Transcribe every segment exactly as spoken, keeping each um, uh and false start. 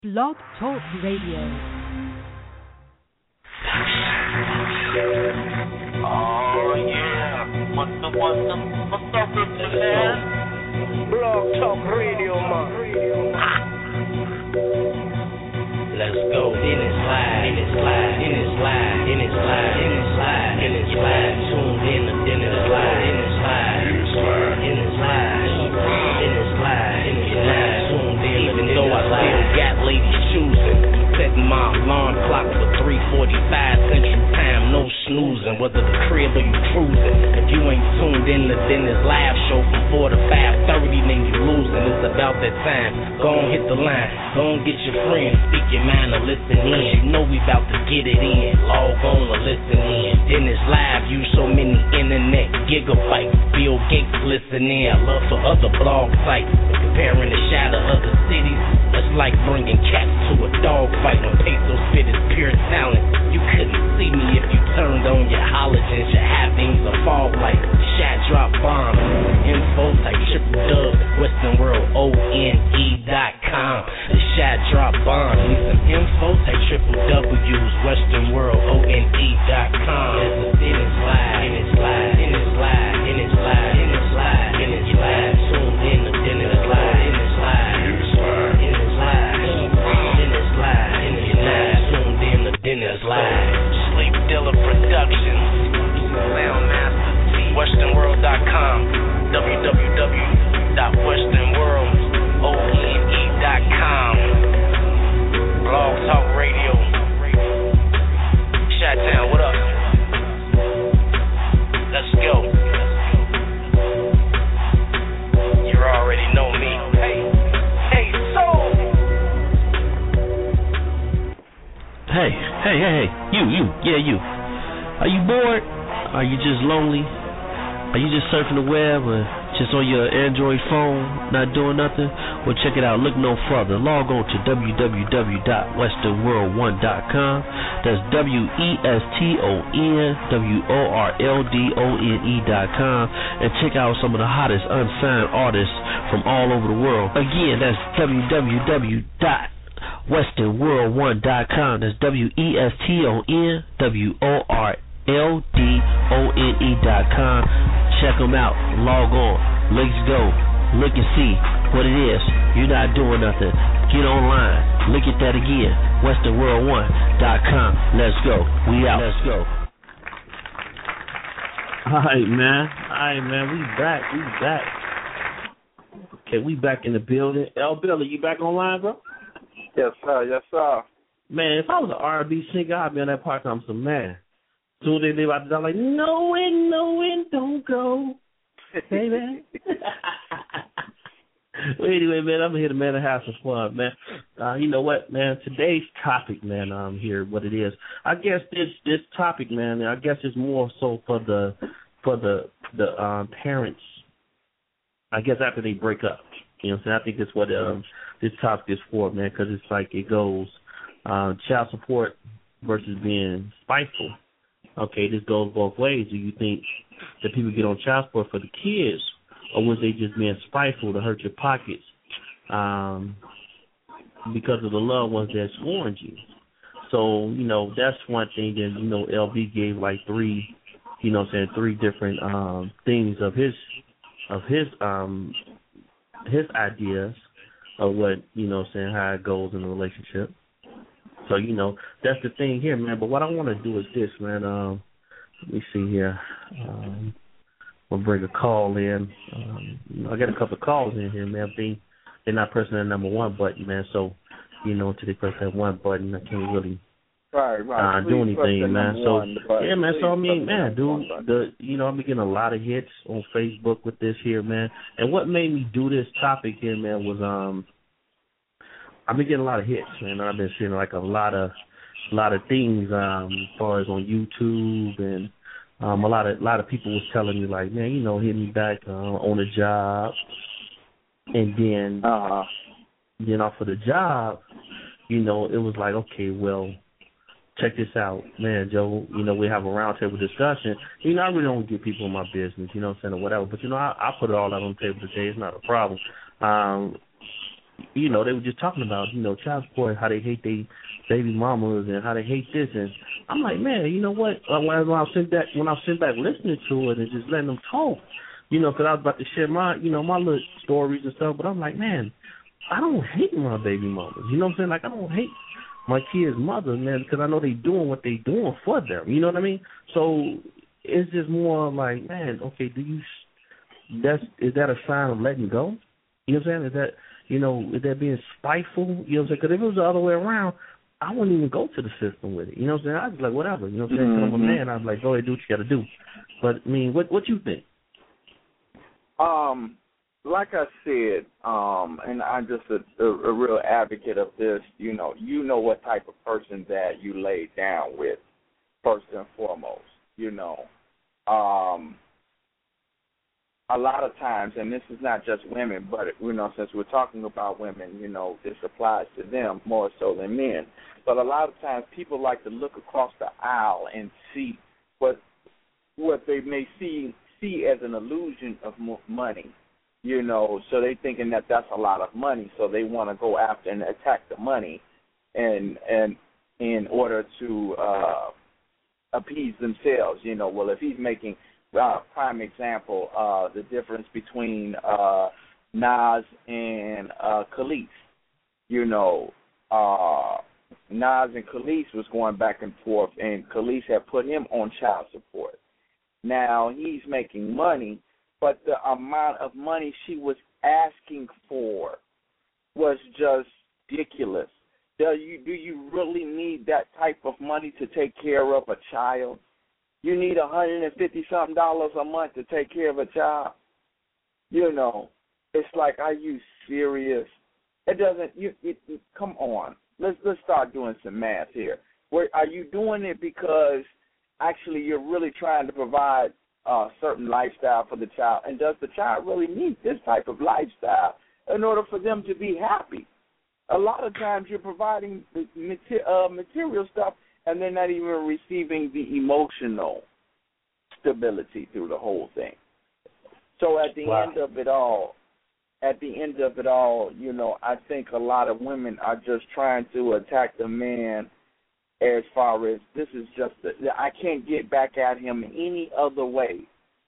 Blog Talk Radio. Oh yeah, what the what the what's up with the man? Blog Talk Radio, man. Let's go. In his slide, in his slide, in his slide, in his slide, in his slide, in his slide. Tuned in, in his slide, in his slide, in his slide, in his slide, in his slide, in his slide. Tuned in, even though I still got ladies choosing. Setting my alarm clock for three forty-five Central Time, no snoozing. Whether the crib or you cruising, if you ain't tuned in to Dennis live show from four to five thirty, then you losing. It's about that time. Go on, hit the line. Go on, get your friends. Speak your mind or listen in. You know we about to get it in. Log on or listen in. Dennis live use so many internet gigabytes. Bill Gates listening. I love for other blog sites. Comparing the shot of other cities. It's like bringing cats to a dog fight. When Peso spit is pure talent. You couldn't see me if you turned on your halogens. Your havings a fall like shot drop bombs. Info type triple dub. Western World O N E dot com. The shot drop bombs. Need some info type triple W's. Western World O N E dot com. There's a in his slide, in his slide, in his slide, in his slide, in his slide, in his slide. Tuned in the in his slide, in his slide, in his slide, in his slide, in his slide, in his slide. Tuned in the Dennis Live. Sleep Dealer Productions. Soundmaster T. Western World dot com. w w w dot western world o n e dot com. Blog Talk Radio. Chi-Town, what up? Let's go. You already know me. Hey, hey, soul. Hey, hey, hey, hey, you, you, yeah, you. Are you bored? Are you just lonely? Are you just surfing the web or just on your Android phone, not doing nothing? Well, check it out. Look no further. Log on to w w w dot western world one dot com. That's W E S T O N W O R L D O N E dot com. And check out some of the hottest unsigned artists from all over the world. Again, that's w w w dot western world one dot com. That's W E S T O N W O R L D O N E dot com. Check them out. Log on. Let's go. Look and see what it is. You're not doing nothing. Get online. Look at that again. western world one dot com. Let's go. We out. Let's go. All right, man. All right, man. We back. We back. Okay, we back in the building. L. Billy, you back online, bro? Yes, sir. Yes, sir. Man, if I was an R and B singer, I'd be on that part. I'm some man. Soon as they about to die, like, no it, no it, don't go. Hey, man. Well, anyway, man, I'm here to, man, to have some fun, man. Uh, you know what, man? Today's topic, man, um, here, what it is. I guess this this topic, man, I guess it's more so for the for the the um, parents. I guess after they break up, you know, what I'm saying. I think that's what um, this topic is for, man, because it's like it goes uh, child support versus being spiteful. Okay, this goes both ways. Do you think that people get on child support for the kids, or was they just being spiteful to hurt your pockets um, because of the loved ones that scorned you? So, you know, that's one thing that, you know, L B gave like three, you know what I'm saying, three different um, things of his of his um, his ideas of what, you know what I'm saying, how it goes in a relationship. So, you know, that's the thing here, man. But what I want to do is this, man. Um, let me see here. Um, we'll bring a call in. Um, you know, I got a couple of calls in here, man. They, they're not pressing that number one button, man. So, you know, until they press that one button, I can't really right, right. uh, do anything, man. So, one, yeah, man. So, I mean, Please man, dude, the you know, I'm getting a lot of hits on Facebook with this here, man. And what made me do this topic here, man, was um. I've been getting a lot of hits, man. I've been seeing like a lot of, a lot of things, um, as far as on YouTube, and um, a lot of, a lot of people was telling me like, man, you know, hit me back uh, on the job, and then, uh-huh. then off of the job, you know, it was like, okay, well, check this out, man, Joe. You know, we have a roundtable discussion. You know, I really don't get people in my business, you know what I'm saying, or whatever. But you know, I, I put it all out on the table today. It's not a problem. Um, you know, they were just talking about, you know, child support, how they hate their baby mamas and how they hate this. And I'm like, man, you know what? Uh, When I, when I sit back, when I sit back listening to it and just letting them talk, you know, because I was about to share my, you know, my little stories and stuff. But I'm like, man, I don't hate my baby mamas. You know what I'm saying? Like, I don't hate my kids' mothers, man, because I know they doing what they doing for them. You know what I mean? So it's just more like, man, okay, do you? That's is that a sign of letting go? You know what I'm saying? Is that, you know, is that being spiteful? You know what I'm saying? Because if it was the other way around, I wouldn't even go to the system with it. You know what I'm saying? I'd be like, whatever. You know what I'm saying? Mm-hmm. I'm a man. I'd be like, go ahead, do what you got to do. But, I mean, what what you think? Um, like I said, um, and I'm just a, a, a real advocate of this, you know, you know what type of person that you lay down with, first and foremost, you know. Um, a lot of times, and this is not just women, but, you know, since we're talking about women, you know, this applies to them more so than men. But a lot of times people like to look across the aisle and see what what they may see see as an illusion of money, you know, so they thinking that that's a lot of money, so they want to go after and attack the money and and in order to uh, appease themselves, you know. Well, if he's making Uh, prime example, uh, the difference between uh, Nas and uh, Khalees. You know, uh, Nas and Khalees was going back and forth, and Khalees had put him on child support. Now he's making money, but the amount of money she was asking for was just ridiculous. Do you, do you really need that type of money to take care of a child? You need one hundred fifty something dollars a month to take care of a child. You know, it's like, are you serious? It doesn't. You it, it, come on. Let's let's start doing some math here. Where are you doing it because actually you're really trying to provide a certain lifestyle for the child, and does the child really need this type of lifestyle in order for them to be happy? A lot of times you're providing the uh, material stuff, and they're not even receiving the emotional stability through the whole thing. So at the wow. end of it all, at the end of it all, you know, I think a lot of women are just trying to attack the man as far as this is just, a, I can't get back at him any other way.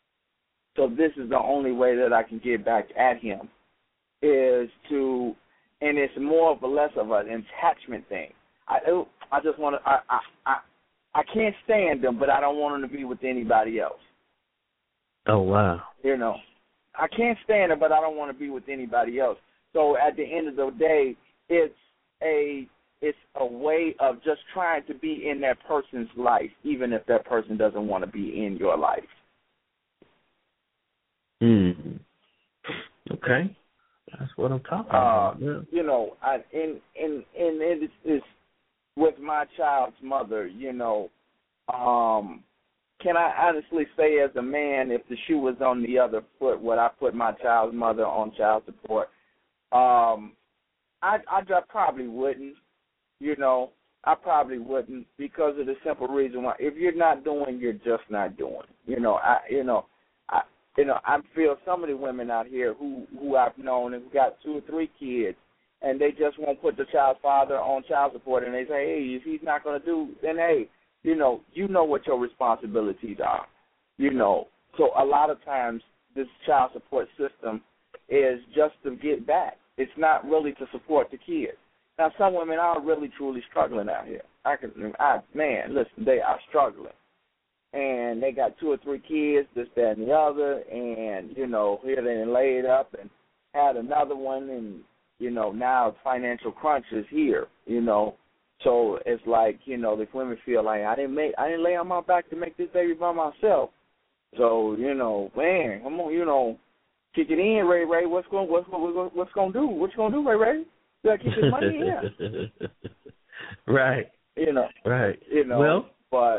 So this is the only way that I can get back at him is to, and it's more of a less of an attachment thing. I I just want to, I, I, I, I can't stand them, but I don't want them to be with anybody else. Oh, wow. You know, I can't stand them, but I don't want to be with anybody else. So at the end of the day, it's a, it's a way of just trying to be in that person's life, even if that person doesn't want to be in your life. Hmm. Okay. That's what I'm talking about. Uh, yeah. You know, I, in, in, in, in it's, with my child's mother, you know, um, can I honestly say as a man, if the shoe was on the other foot, would I put my child's mother on child support? Um, I, I, I probably wouldn't, you know. I probably wouldn't because of the simple reason why. If you're not doing, you're just not doing. You know, I, you know, I, you know, I feel some of the women out here who, who I've known and who got two or three kids, and they just won't put the child's father on child support, and they say, hey, if he's not going to do, then, hey, you know, you know what your responsibilities are, you know. So a lot of times this child support system is just to get back. It's not really to support the kids. Now, some women are really, truly struggling out here. I can, I, man, listen, they are struggling. And they got two or three kids, this, that, and the other, and, you know, here they laid up and had another one, and, you know, now financial crunch is here, you know. So it's like, you know, the women feel like I didn't make, I didn't lay on my back to make this baby by myself. So, you know, man, come on, you know, kick it in, Ray Ray. What's going, what's going, what's going to do? What you going to do, Ray Ray? You got to keep this money in. Right. You know. Right. You know. Well, but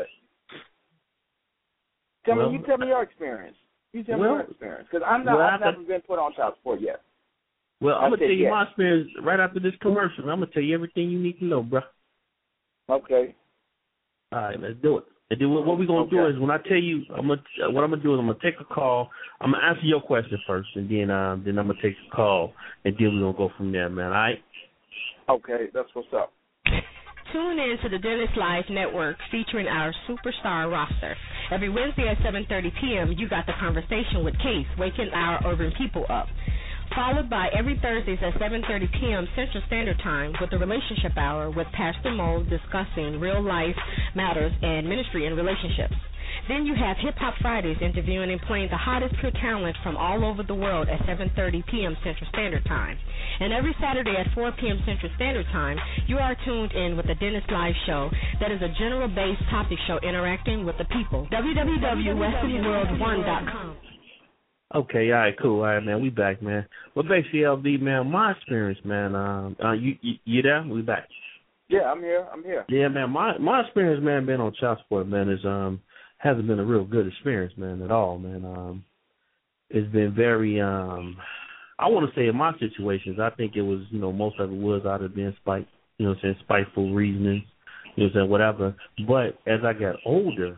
tell well, me, you tell me your experience. You tell well, me your experience, because I'm not, well, I've never been put on child support yet. Well, I'm going to tell you yes. my experience right after this commercial. I'm going to tell you everything you need to know, bro. Okay. All right, let's do it. And then what, what we're gonna Okay. do is when I tell you, I'm gonna what I'm gonna do is I'm gonna take a call. I'm gonna answer your question first, and then um, then I'm gonna take a call, and then we're gonna go from there, man. All right? Okay, that's what's up. Tune in to the Dennis Live Network featuring our superstar roster. Every Wednesday at seven thirty p.m., you got the conversation with Case, waking our urban people up. Followed by every Thursdays at seven thirty p.m. Central Standard Time with the Relationship Hour with Pastor Mo discussing real-life matters and ministry and relationships. Then you have Hip Hop Fridays interviewing and playing the hottest pure talent from all over the world at seven thirty p.m. Central Standard Time. And every Saturday at four p.m. Central Standard Time, you are tuned in with the Dennis Live Show that is a general-based topic show interacting with the people. w w w dot western world one dot com. Okay, all right, cool. All right, man, we back, man. Well, basically, L B, man, my experience, man, um, uh, you, you you there? We back. Yeah, I'm here. I'm here. Yeah, man, my my experience, man, being on child support, man, is um hasn't been a real good experience, man, at all, man. Um, it's been very, um, I want to say in my situations, I think it was, you know, most of it was out of being spite, you know, what I'm saying, spiteful reasonings, you know, what I'm saying, whatever. But as I got older,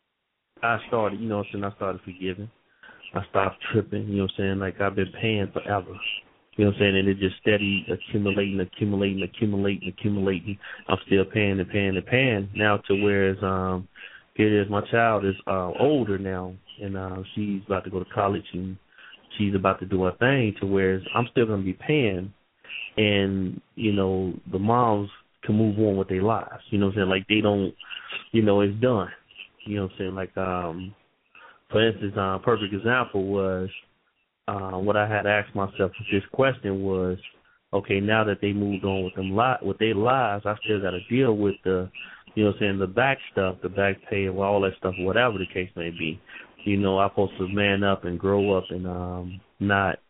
I started, you know, what I'm saying, I started forgiving. I stopped tripping, you know what I'm saying, like I've been paying forever. You know what I'm saying, and it just steady accumulating, accumulating, accumulating, accumulating. I'm still paying and paying and paying now to whereas um it is my child is uh older now and uh she's about to go to college and she's about to do her thing to whereas I'm still gonna be paying and, you know, the moms can move on with their lives. You know what I'm saying? Like they don't you know, it's done. You know what I'm saying? Like um For instance, a uh, perfect example was uh, what I had asked myself with this question was, okay, now that they moved on with them li- with their lives, I still got to deal with the, you know what I'm saying, the back stuff, the back pay, or all that stuff, whatever the case may be. You know, I'm supposed to man up and grow up and um, not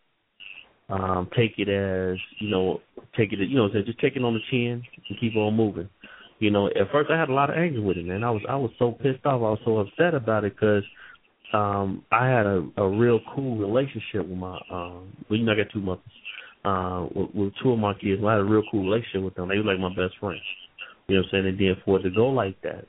um, take it as, you know, take it, you know, just take it on the chin and keep on moving. You know, at first I had a lot of anger with it, man. I was I was so pissed off. I was so upset about it because Um, I had a, a real cool relationship with my, um, well, you know, I got two mothers, uh, with, with two of my kids. I had a real cool relationship with them. They were like my best friends. You know what I'm saying? And then for it to go like that,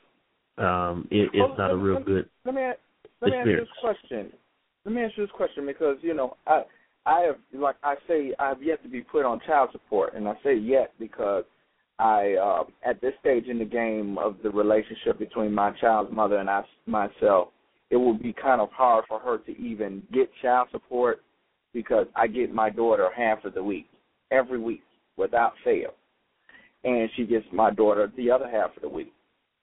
um, it, it's oh, not let, a real let, good Let me let me ask you this question. Let me ask you this question because you know I I have like I say I have yet to be put on child support, and I say yet because I uh, at this stage in the game of the relationship between my child's mother and I myself. It would be kind of hard for her to even get child support because I get my daughter half of the week, every week, without fail. And she gets my daughter the other half of the week.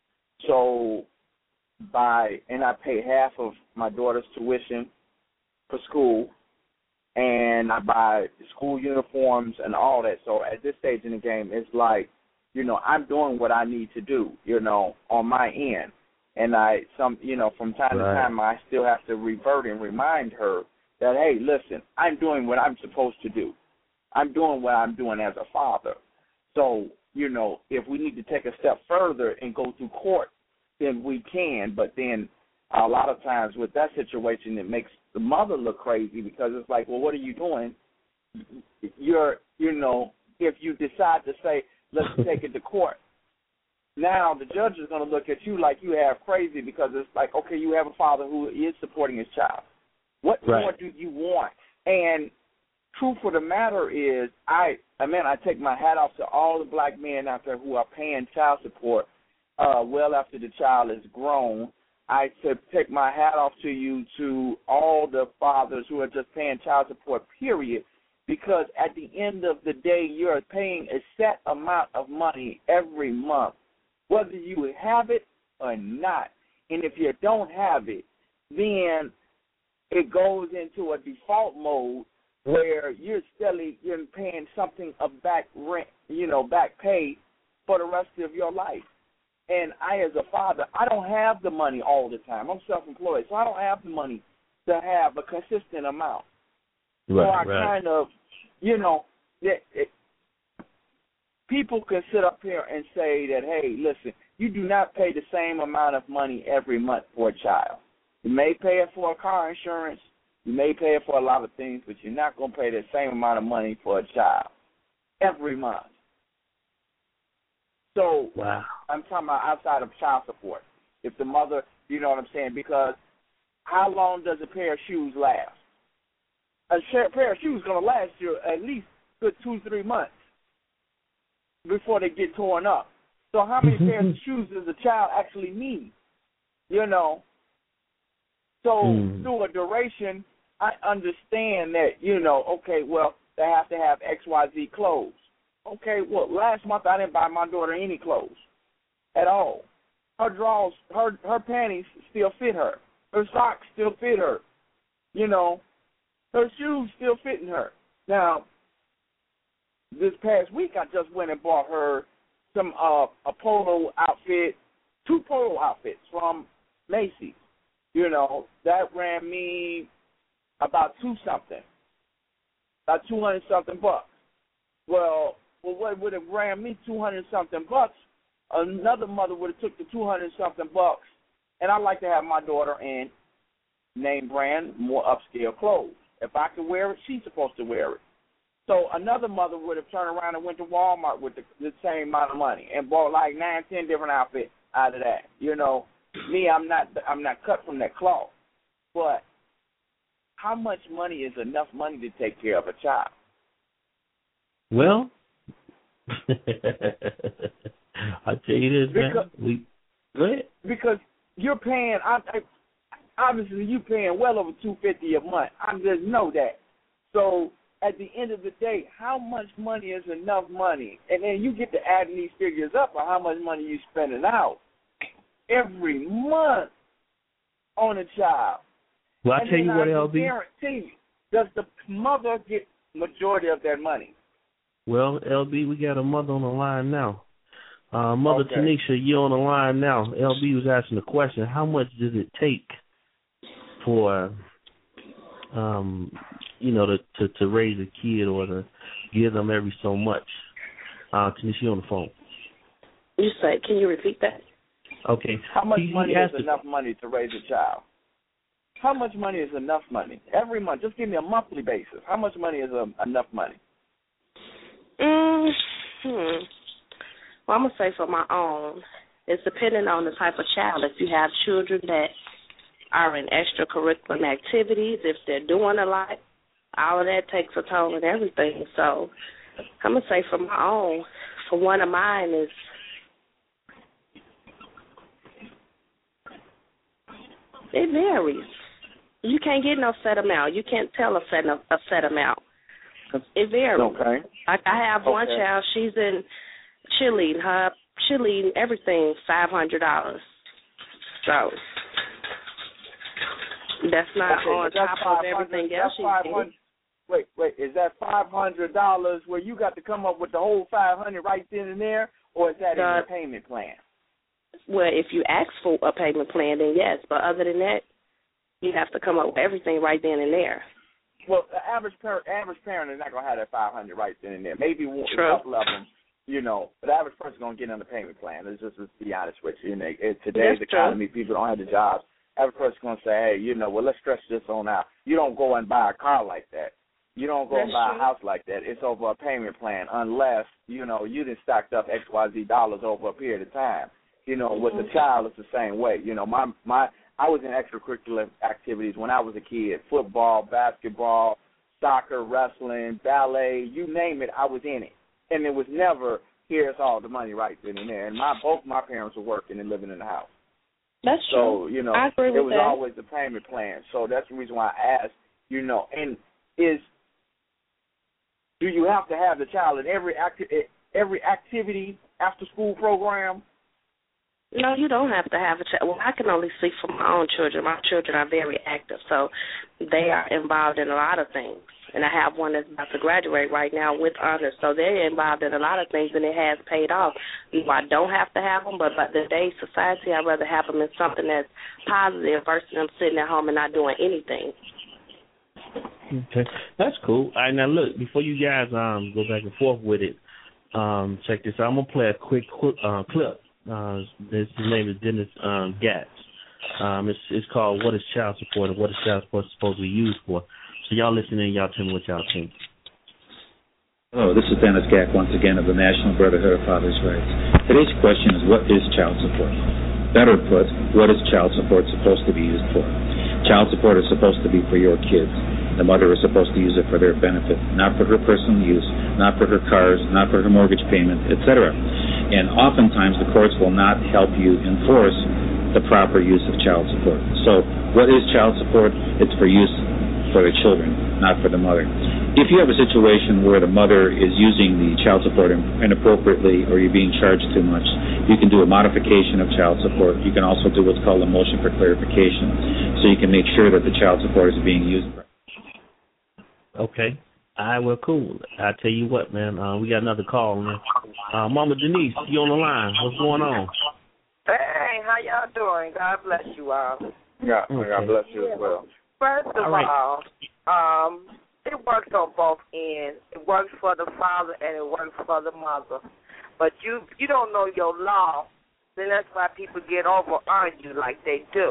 So by, and I pay half of my daughter's tuition for school, and I buy school uniforms and all that. So at this stage in the game, it's like, you know, I'm doing what I need to do, you know, on my end. And I, some, you know, from time right. to time, I still have to revert and remind her that, hey, listen, I'm doing what I'm supposed to do. I'm doing what I'm doing as a father. So, you know, if we need to take a step further and go through court, then we can. But then a lot of times with that situation, it makes the mother look crazy because it's like, well, what are you doing? You're, you know, if you decide to say, let's take it to court, now the judge is going to look at you like you have crazy because it's like, okay, you have a father who is supporting his child. What right. more do you want? And truth of the matter is, I, I mean, I take my hat off to all the black men out there who are paying child support uh, well after the child is grown. I take my hat off to you to all the fathers who are just paying child support, period, because at the end of the day, you're paying a set amount of money every month, whether you have it or not. And if you don't have it, then it goes into a default mode where you're still you're paying something of back rent, you know, back pay for the rest of your life. And I, as a father, I don't have the money all the time. I'm self-employed, so I don't have the money to have a consistent amount. Right, so I right. kind of, you know, it, it, people can sit up here and say that, hey, listen, you do not pay the same amount of money every month for a child. You may pay it for a car insurance. You may pay it for a lot of things, but you're not going to pay the same amount of money for a child every month. So wow. I'm talking about outside of child support. If the mother, you know what I'm saying? Because how long does a pair of shoes last? A pair of shoes is going to last you at least good two, three months before they get torn up. So how many pairs of shoes does a child actually need? You know? So mm. through a duration, I understand that, you know, okay, well, they have to have X Y Z clothes. Okay, well, last month I didn't buy my daughter any clothes at all. Her drawers, her her panties still fit her. Her socks still fit her. You know, her shoes still fitting her. Now, this past week I just went and bought her some uh, a polo outfit, two polo outfits from Macy's. You know, that ran me about two something, about two hundred something bucks. Well, well, what would have ran me two hundred something bucks? Another mother would have took the two hundred something bucks, and I like to have my daughter in name brand, more upscale clothes. If I can wear it, she's supposed to wear it. So another mother would have turned around and went to Walmart with the, the same amount of money and bought like nine, ten different outfits out of that. You know, me, I'm not, I'm not cut from that cloth. But how much money is enough money to take care of a child? Well, I tell you this, man. Because, we, go ahead. Because you're paying, I, I, obviously you're paying well over two hundred fifty dollars a month. I just know that. So at the end of the day, how much money is enough money? And then you get to adding these figures up on how much money you're spending out every month on a child. Well, I and tell you what, L B. Guarantee you, does the mother get majority of that money? Well, L B, we got a mother on the line now. Uh, Mother okay. Tanisha, you're on the line now. L B was asking the question, how much does it take for, um, you know, to, to, to raise a kid or to give them every so much? Uh, Tanisha, you're on the phone. You say, can you repeat that? Okay. How much he, money he is the, enough money to raise a child? How much money is enough money? Every month. Just give me a monthly basis. How much money is um, enough money? Mm, hmm. Well, I'm going to say for my own, it's depending on the type of child. If you have children that are in extracurricular activities, if they're doing a lot, all of that takes a toll and everything. So I'm going to say for my own, for one of mine is it varies. You can't get no set amount. You can't tell a set, a set amount. It varies. Okay. Like I have okay. one child, she's in cheerleading, her cheerleading, everything, five hundred dollars. So that's not okay, on that's top of everything else she's getting. Wait, wait, is that five hundred dollars where you got to come up with the whole five hundred dollars right then and there, or is that the, in the payment plan? Well, if you ask for a payment plan, then yes. But other than that, you have to come up with everything right then and there. Well, the average parent, average parent is not going to have that five hundred dollars right then and there. Maybe one, True. a couple of them, you know, but the average person's going to get on the payment plan. Let's just let's be honest with you. You know, it, today's That's economy, true. people don't have the jobs. Average person's going to say, hey, you know, well, let's stretch this on out. You don't go and buy a car like that. You don't go That's and buy true. a house like that. It's over a payment plan unless, you know, you done stacked up X Y Z dollars over a period of time. You know, with the child, it's the same way. You know, my my I was in extracurricular activities when I was a kid, football, basketball, soccer, wrestling, ballet, you name it, I was in it. And it was never, here's all the money right then and there. And my both my parents were working and living in the house. That's so, true. you know, I agree it with was that. always the payment plan. So that's the reason why I asked, you know, and is, do you have to have the child in every acti- every activity after school program? No, you don't have to have a child. Well, I can only speak for my own children. My children are very active, so they are involved in a lot of things. And I have one that's about to graduate right now with honors, so they're involved in a lot of things, and it has paid off. You know, I don't have to have them, but by today's society, I'd rather have them in something that's positive versus them sitting at home and not doing anything. Okay, that's cool. All right, now look, before you guys um go back and forth with it, um, check this out. I'm gonna play a quick uh, clip. Uh, his name is Dennis um, Gatz. Um, it's it's called "What is Child Support and What is Child Support Supposed to be Used For?" So y'all listen in, y'all tell me what y'all think. Hello, this is Dennis Gatz once again of the National Brotherhood of Fathers' Rights. Today's question is, what is child support? better put, what is child support supposed to be used for? Child support is supposed to be for your kids. The mother is supposed to use it for their benefit, not for her personal use, not for her cars, not for her mortgage payment, et cetera. And oftentimes the courts will not help you enforce the proper use of child support. So what is child support? It's for use for the children, not for the mother. If you have a situation where the mother is using the child support inappropriately or you're being charged too much, you can do a modification of child support. You can also do what's called a motion for clarification, so you can make sure that the child support is being used properly. Okay. All right, well, cool. I tell you what, man, uh, we got another call, man. Uh, Mama Denise, you on the line. What's going on? Hey, how y'all doing? God bless you all. Yeah, okay. God bless you as well. First of all, right. all, um, it works on both ends. It works for the father and it works for the mother. But you you don't know your law, then that's why people get over on you like they do.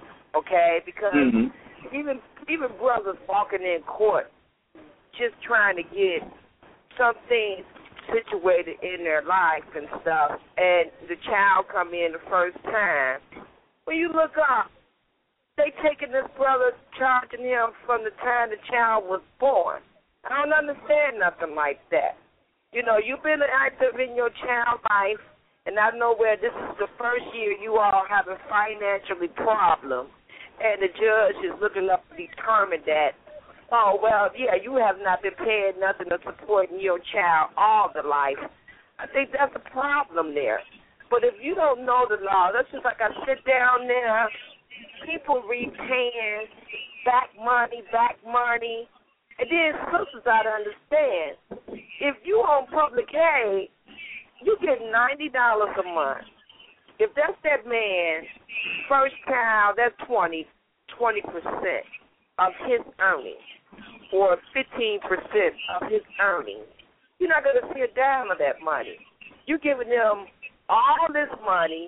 Okay? Because mm-hmm. even even brothers walking in court just trying to get something situated in their life and stuff, and the child come in the first time. When you look up, they taking this brother, charging him from the time the child was born. I don't understand nothing like that. You know, you've been active in your child's life, and I know where this is the first year you all having financially problems, and the judge is looking up to determine that, oh, well, yeah, you have not been paying nothing to supporting your child all the life. I think that's a problem there. But if you don't know the law, that's just like I sit down there, people repaying back money, back money, and then sisters got to understand, if you on public aid, you get ninety dollars a month. If that's that man's first child, that's twenty, twenty percent of his earnings, or fifteen percent of his earnings. You're not going to see a dime of that money. You're giving them all this money,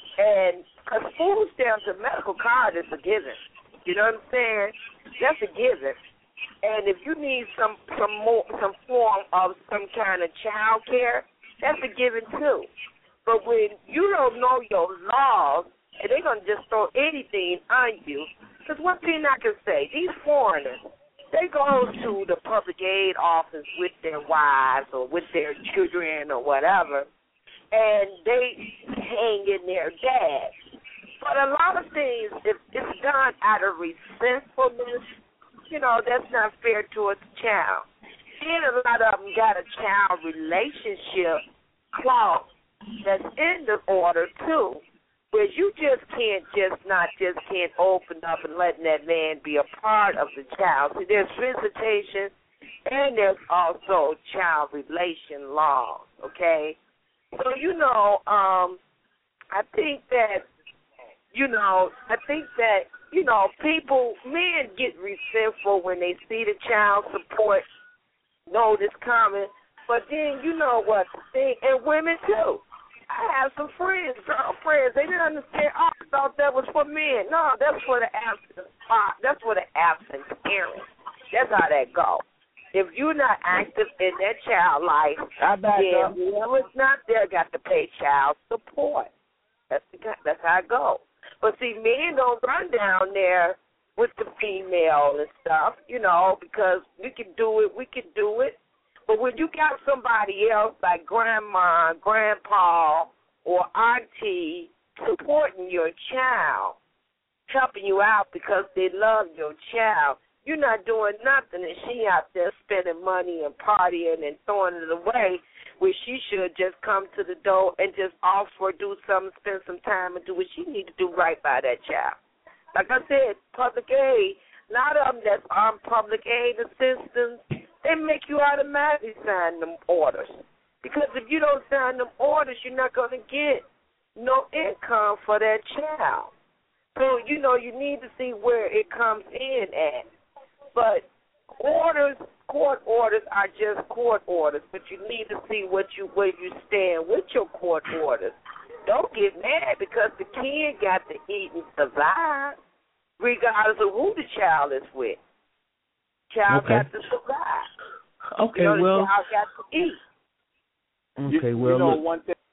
and because food stamps and medical card is a given. You know what I'm saying? That's a given. And if you need some some more some form of some kind of child care, that's a given too. But when you don't know your laws, and they're going to just throw anything on you, because one thing I can say, these foreigners, they go to the public aid office with their wives or with their children or whatever, and they hang in their dads. But a lot of things, if it's done out of resentfulness, you know, that's not fair towards the child. Then a lot of them got a child relationship clause that's in the order, too, where you just can't just not just can't open up and letting that man be a part of the child. See, there's visitation and there's also child relation laws, okay? So, you know, um, I think that, you know, I think that, you know, people, men get resentful when they see the child support notice coming, but then you know what the thing, and women too. I have some friends, girlfriends, they didn't understand, oh, I thought that was for men. No, that's for the absent, that's for the absent parents. That's how that goes. If you're not active in that child life, then whoever's not there got to pay child support. That's the, that's how it goes. But see, men don't run down there with the female and stuff, you know, because we can do it, we can do it. But when you got somebody else like grandma, grandpa, or auntie supporting your child, helping you out because they love your child, you're not doing nothing, and she out there spending money and partying and throwing it away, where she should just come to the door and just offer, do something, spend some time, and do what she need to do right by that child. Like I said, public aid, a lot of them that's on public aid assistance, they make you automatically sign them orders. Because if you don't sign them orders, you're not going to get no income for that child. So, you know, you need to see where it comes in at. But orders, court orders are just court orders, but you need to see what you where you stand with your court orders. Don't get mad because the kid got to eat and survive, regardless of who the child is with. Child okay. got to survive. Okay, you know, well. The child got to eat. Okay, you, well. You know, look. one thing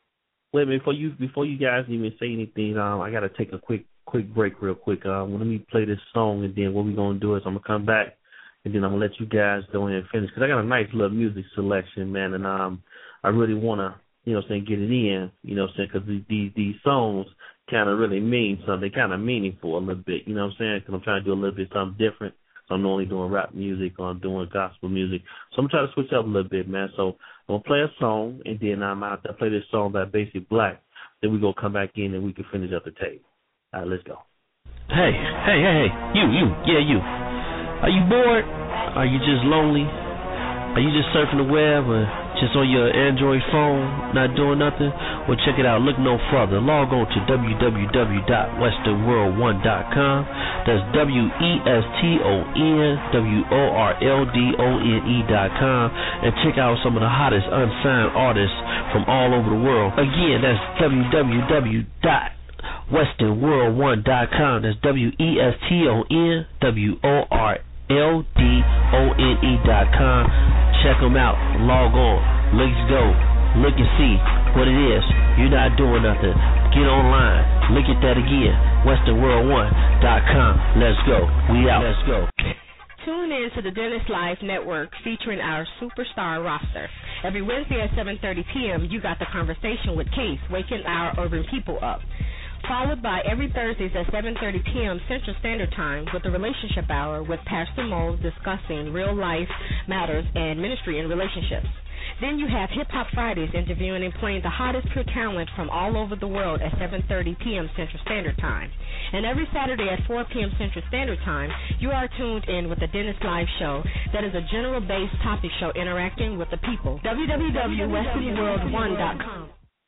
wait a minute before you before you guys even say anything. Um, I gotta take a quick quick break real quick. Um, let me play this song, and then what we're gonna do is I'm gonna come back, and then I'm gonna let you guys go ahead and finish because I got a nice little music selection, man, and um, I really wanna, you know, what I'm saying, get it in, you know, what I'm saying, because these these, these songs kind of really mean something. They kind of meaningful a little bit, you know what I'm saying? Because I'm trying to do a little bit something different. So I'm not only doing rap music or I'm doing gospel music. So I'm trying to switch up a little bit, man. So I'm going to play a song, and then I'm out to play this song by Basic Black. Then we're going to come back in and we can finish up the tape. All right, let's go. Hey, hey, hey, hey, you, you, yeah, you. Are you bored? Are you just lonely? Are you just surfing the web or just on your Android phone, not doing nothing? Well, check it out. Look no further. Log on to w w w dot western world one dot com. That's W E S T O N W O R L D O N E dot com. And check out some of the hottest unsigned artists from all over the world. Again, that's w w w dot western world one dot com. That's W E S T O N W O R L D O N E dot com. Check them out. Log on. Let's go. Look and see what it is. You're not doing nothing. Get online. Look at that again. western world one dot com. Let's go. We out. Let's go. Tune in to the Dennis Live Network featuring our superstar roster. Every Wednesday at seven thirty p.m., you got the conversation with Case, waking our urban people up. Followed by every Thursdays at seven thirty p.m. Central Standard Time with the Relationship Hour with Pastor Mo discussing real life matters and ministry and relationships. Then you have Hip Hop Fridays interviewing and playing the hottest pure talent from all over the world at seven thirty p.m. Central Standard Time. And every Saturday at four p.m. Central Standard Time, you are tuned in with the Dennis Live Show that is a general-based topic show interacting with the people. w w w dot western world one dot com.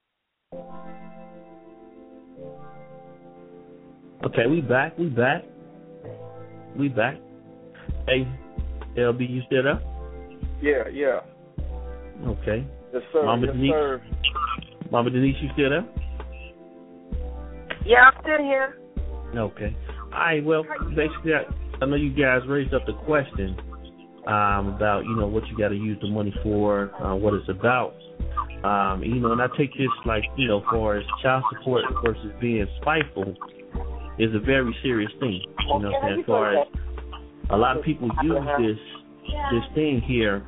Okay, we back, we back, we back. Hey, L B, you still there? Yeah, yeah. Okay. Yes, sir. Mama yes, Denise, sir. Mama Denise, you still there? Yeah, I'm still here. Okay. All right, well, basically, I, I know you guys raised up the question um, about, you know, what you got to use the money for, uh, what it's about. Um, you know, and I take this like, you know, for as child support versus being spiteful is a very serious thing. You know what I'm saying? As far as a lot of people use this this thing here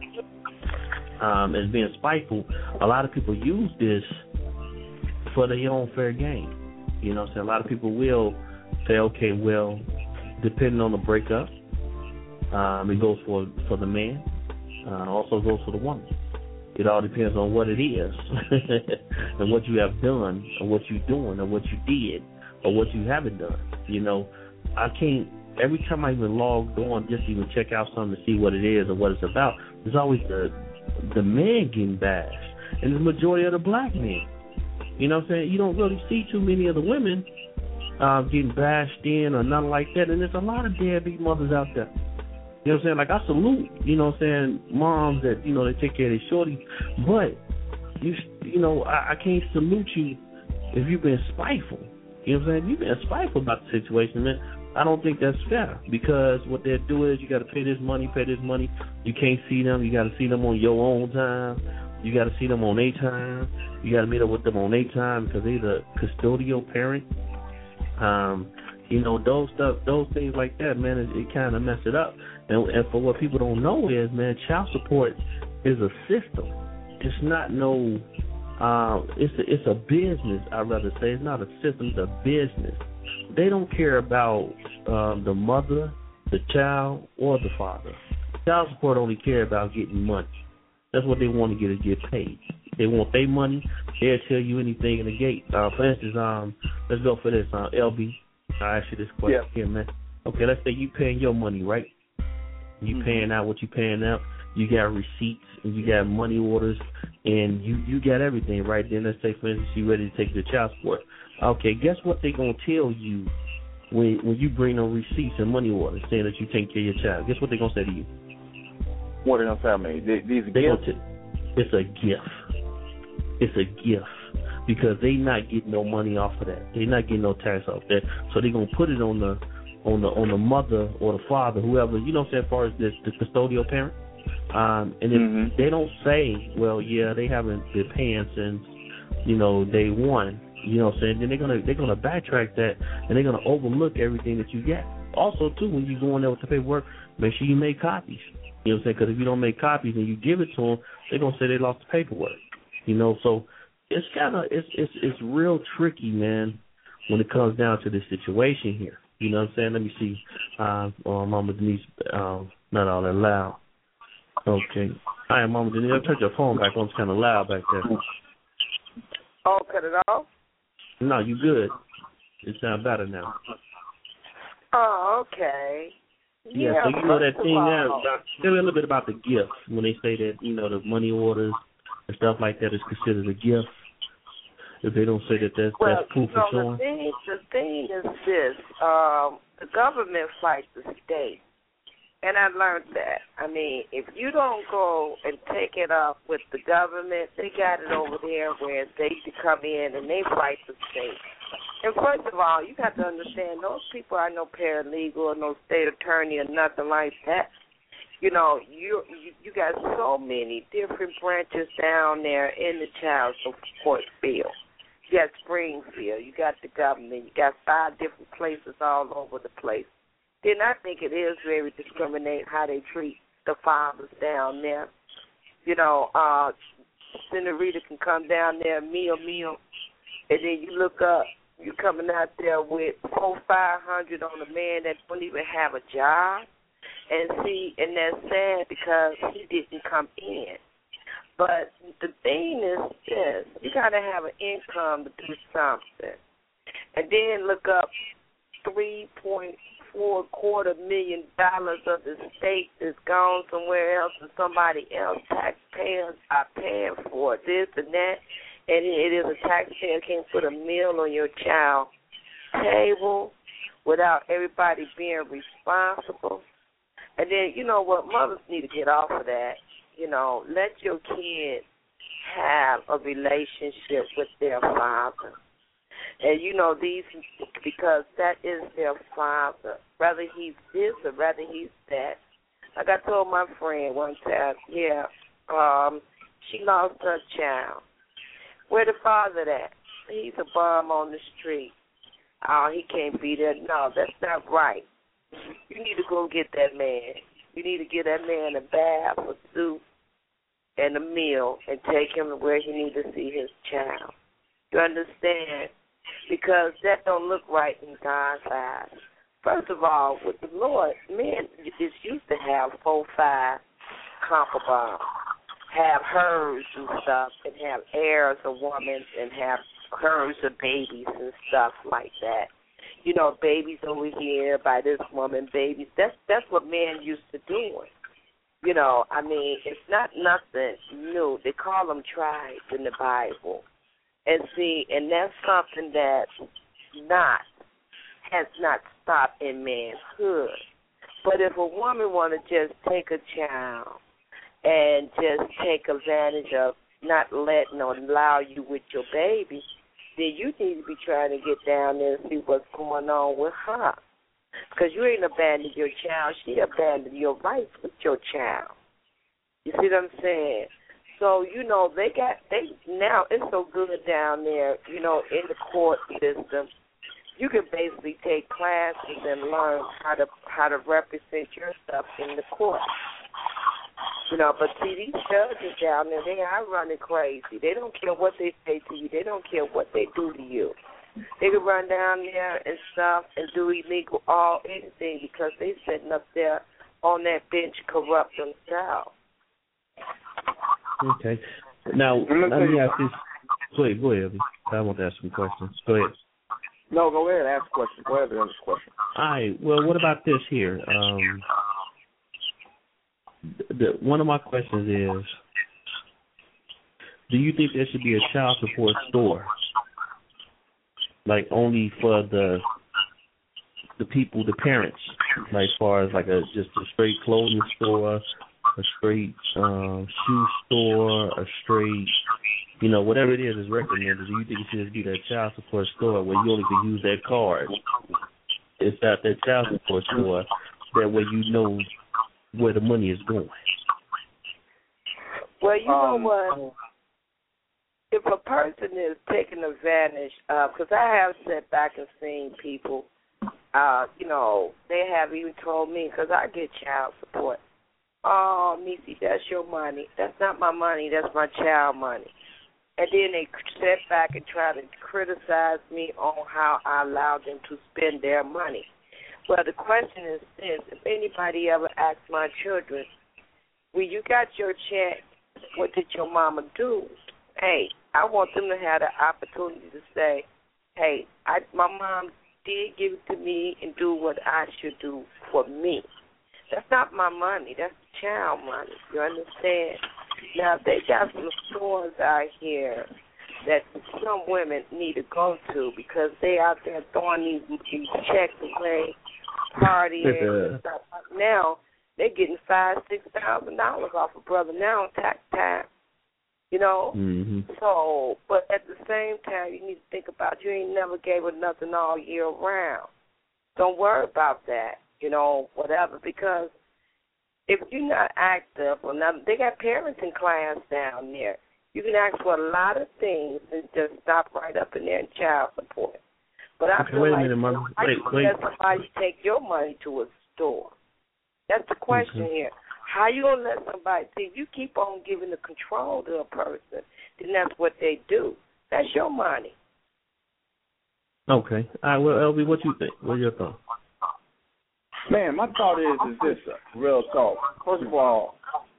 um, as being spiteful, a lot of people use this for their own fair gain. You know what I'm saying? A lot of people will say, okay, well, depending on the breakup, um, it goes for for the man, uh, also goes for the woman. It all depends on what it is and what you have done or what you're doing or what you did or what you haven't done. You know, I can't, every time I even log on, just even check out something to see what it is or what it's about, there's always the the man getting bashed and the majority of the black men. You know what I'm saying? You don't really see too many of the women uh, getting bashed in or nothing like that, and there's a lot of deadbeat mothers out there. You know what I'm saying? Like, I salute, you know what I'm saying, moms that, you know, they take care of their shorties, but, you you know, I, I can't salute you if you've been spiteful. You know what I'm saying? You've been spiteful about the situation, man. I don't think that's fair because what they do is you got to pay this money, pay this money. You can't see them. You got to see them on your own time. You got to see them on their time. You got to meet up with them on their time because they're the custodial parent. Um, you know, those stuff, those things like that, man, it, it kind of mess it up. And, and for what people don't know is, man, child support is a system. It's not no. Um, it's a, it's a business. I'd rather say it's not a system. It's a business. They don't care about um, the mother, the child, or the father. Child support only care about getting money. That's what they want to get is get paid. They want their money. They'll tell you anything in the gate. Uh, for instance, um, let's go for this. Uh, L B, I'll ask you this question yeah. here, man. Okay, let's say you paying your money, right? You mm-hmm. paying out what you paying out. You got receipts and you got money orders and you, you got everything right then. Let's say, for instance, you ready to take your child support. Okay, guess what they gonna tell you when when you bring them receipts and money orders saying that you take care of your child? Guess what they gonna say to you? What are they gonna say to me? These they gifts? T- it's a gift. It's a gift because they not getting no money off of that. They not getting no tax off that. So they gonna put it on the on the on the mother or the father, whoever, you know what I'm saying, as far as this the custodial parent. Um, and if mm-hmm. they don't say, well, yeah, they haven't been paying since you know, day one. You know what I'm saying? Then they're gonna they're gonna backtrack that, and they're gonna overlook everything that you get. Also, too, when you go in there with the paperwork, make sure you make copies. You know what I'm saying? Because if you don't make copies and you give it to them, they're gonna say they lost the paperwork. You know, so it's kind of it's it's it's real tricky, man, when it comes down to this situation here. You know what I'm saying? Let me see. Uh, oh, Mama Denise, um, not all that loud. Okay. Hi, Mama Denise. I turned your phone back on. It's kind of loud back there. Oh, cut it off? No, you good. It sounds better now. Oh, okay. Yeah, Yeah, so you know that first of thing now. all- Tell me a little bit about the gift when they say that, you know, the money orders and stuff like that is considered a gift. If they don't say that that's, Well, that's proof no, of showing. the thing, the thing is this: um, the government fights the state, and I learned that. I mean, if you don't go and take it up with the government, they got it over there where they can come in and they fight the state. And first of all, you got to understand those people are no paralegal or no state attorney or nothing like that. You know, you you, you got so many different branches down there in the child support field. You got Springfield, you got the government, you got five different places all over the place. Then I think it is very discriminating how they treat the fathers down there. You know, uh, Senorita can come down there, meal, meal, and then you look up, you coming out there with four, five hundred on a man that don't even have a job. And see, and that's sad because he didn't come in. But the thing is this, you got to have an income to do something. And then look up three point four quarter million dollars of the state is gone somewhere else and somebody else, taxpayers are paying for this and that. And it is a taxpayer can't put a meal on your child's table without everybody being responsible. And then, you know what, mothers need to get off of that. You know, let your kids have a relationship with their father. And, you know, these, because that is their father. Whether he's this or whether he's that. Like I told my friend one time, yeah, um, she lost her child. Where the father at? He's a bum on the street. Oh, he can't be there. No, that's not right. You need to go get that man. You need to get that man a bath, a soup, and a meal, and take him to where he needs to see his child. You understand? Because that don't look right in God's eyes. First of all, with the Lord, men is used to have four, five concubines, have herds and stuff, and have heirs of women, and have herds of babies and stuff like that. You know, babies over here by this woman, babies. That's that's what men used to do. You know, I mean, it's not nothing new. They call them tribes in the Bible. And see, and that's something that not has not stopped in manhood. But if a woman want to just take a child and just take advantage of not letting or allow you with your baby, then you need to be trying to get down there and see what's going on with her. Because you ain't abandoned your child. She abandoned your rights with your child. You see what I'm saying? So, you know, they got, they now it's so good down there, you know, in the court system. You can basically take classes and learn how to how to represent yourself in the court. You know, but see, these judges down there, they are running crazy. They don't care what they say to you. They don't care what they do to you. They can run down there and stuff and do illegal all anything because they sitting up there on that bench corrupt themselves. Okay. Now, let me ask this. Go ahead, go ahead. I want to ask some questions. Go ahead. No, go ahead. Ask a question. Go ahead and ask a question. All right. Well, what about this here? Um, the, one of my questions is, do you think there should be a child support store, like only for the the people, the parents, like as far as like a just a straight clothing store, a straight um, shoe store, a straight, you know, whatever it is is recommended. Do you think it should just be that child support store where you only can use that card? It's not that child support store. That way you know where the money is going. Well, you um, know what? if a person is taking advantage of, because I have sat back and seen people, uh, you know, they have even told me, because I get child support, oh, Missy, that's your money. That's not my money. That's my child money. And then they sit back and try to criticize me on how I allow them to spend their money. Well, the question is this: if anybody ever asks my children, when you got your check, what did your mama do? Hey, I want them to have the opportunity to say, hey, I, my mom did give it to me and do what I should do for me. That's not my money. That's child money. You understand? Now, they got some stores out here that some women need to go to because they out there throwing these, these checks away, partying and stuff. Now, they're getting five, six thousand dollars off a brother now on tax time. You know? Mm-hmm. So, but at the same time, you need to think about you ain't never gave her nothing all year round. Don't worry about that, you know, whatever, because if you're not active or not, they got parenting class down there. You can ask for a lot of things and just stop right up in there and child support. But I okay, feel wait like a minute, Mom. I Wait, can wait. let somebody take your money to a store. That's the question okay. here. How you gonna let somebody see? If you keep on giving the control to a person, then that's what they do. That's your money. Okay. All right. Well, L B, what you think? What are your thoughts? Man, my thought is is this, uh, real talk. First of all,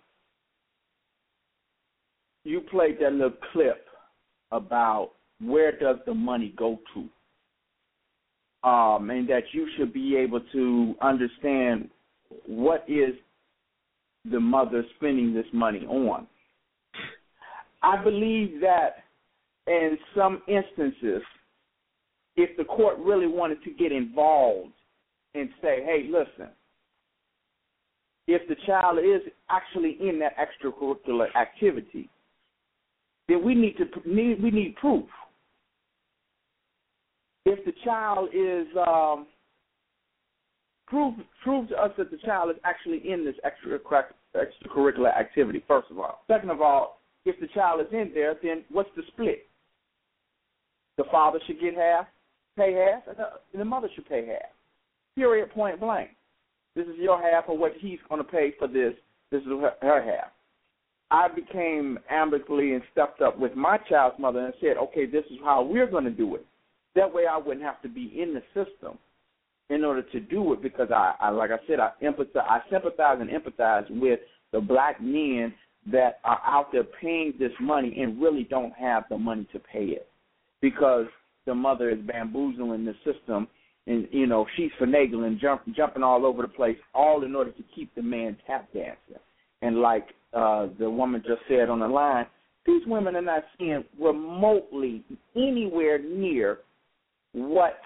you played that little clip about where does the money go to, um, and that you should be able to understand what is the mother spending this money on. I believe that in some instances, if the court really wanted to get involved and say, hey, listen, if the child is actually in that extracurricular activity, then we need to need we need proof. If the child is um, prove prove to us that the child is actually in this extracurricular activity. First of all, second of all, if the child is in there, then what's the split? The father should get half, pay half, and the, and the mother should pay half. Period, point blank. This is your half of what he's going to pay for this. This is her, her half. I became amicably and stepped up with my child's mother and said, okay, this is how we're going to do it. That way I wouldn't have to be in the system in order to do it, because I, I like I said, I empathize, I sympathize and empathize with the black men that are out there paying this money and really don't have the money to pay it, because the mother is bamboozling the system, and you know she's finagling, jump, jumping all over the place, all in order to keep the man tap dancing. And like uh, the woman just said on the line, these women are not seeing remotely anywhere near what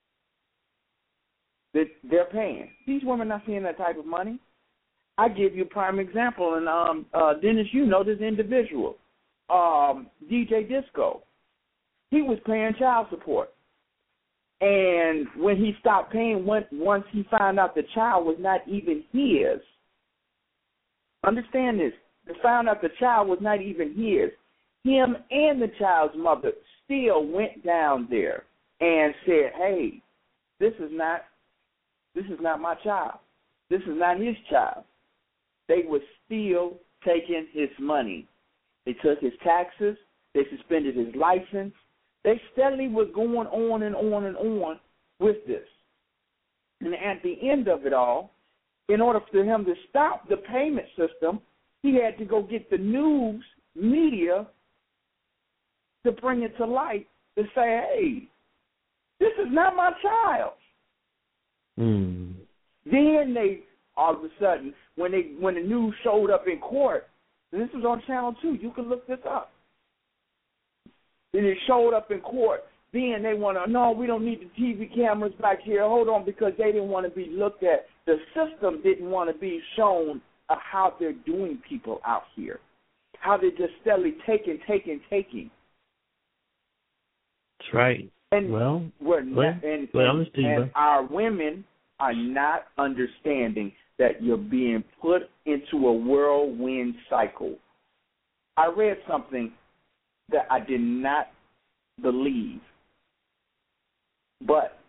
that they're paying. These women are not seeing that type of money. I give you a prime example, and um, uh, Dennis, you know this individual, um, D J Disco. He was paying child support, and when he stopped paying, once he found out the child was not even his. Understand this. He found out the child was not even his. Him and the child's mother still went down there and said, "Hey, this is not, this is not my child. This is not his child." They were still taking his money. They took his taxes. They suspended his license. They steadily were going on and on and on with this. And at the end of it all, in order for him to stop the payment system, he had to go get the news media to bring it to light to say, hey, this is not my child. Mm. Then they, all of a sudden, when they when the news showed up in court, and this was on Channel two, you can look this up. Then it showed up in court. Then they want to, no, we don't need the T V cameras back here. Hold on, because they didn't want to be looked at. The system didn't want to be shown uh, how they're doing people out here, how they're just steadily taking, taking, taking. That's right. And well, we're well, not, and, well, and, and our women are not understanding that you're being put into a whirlwind cycle. I read something that I did not believe. But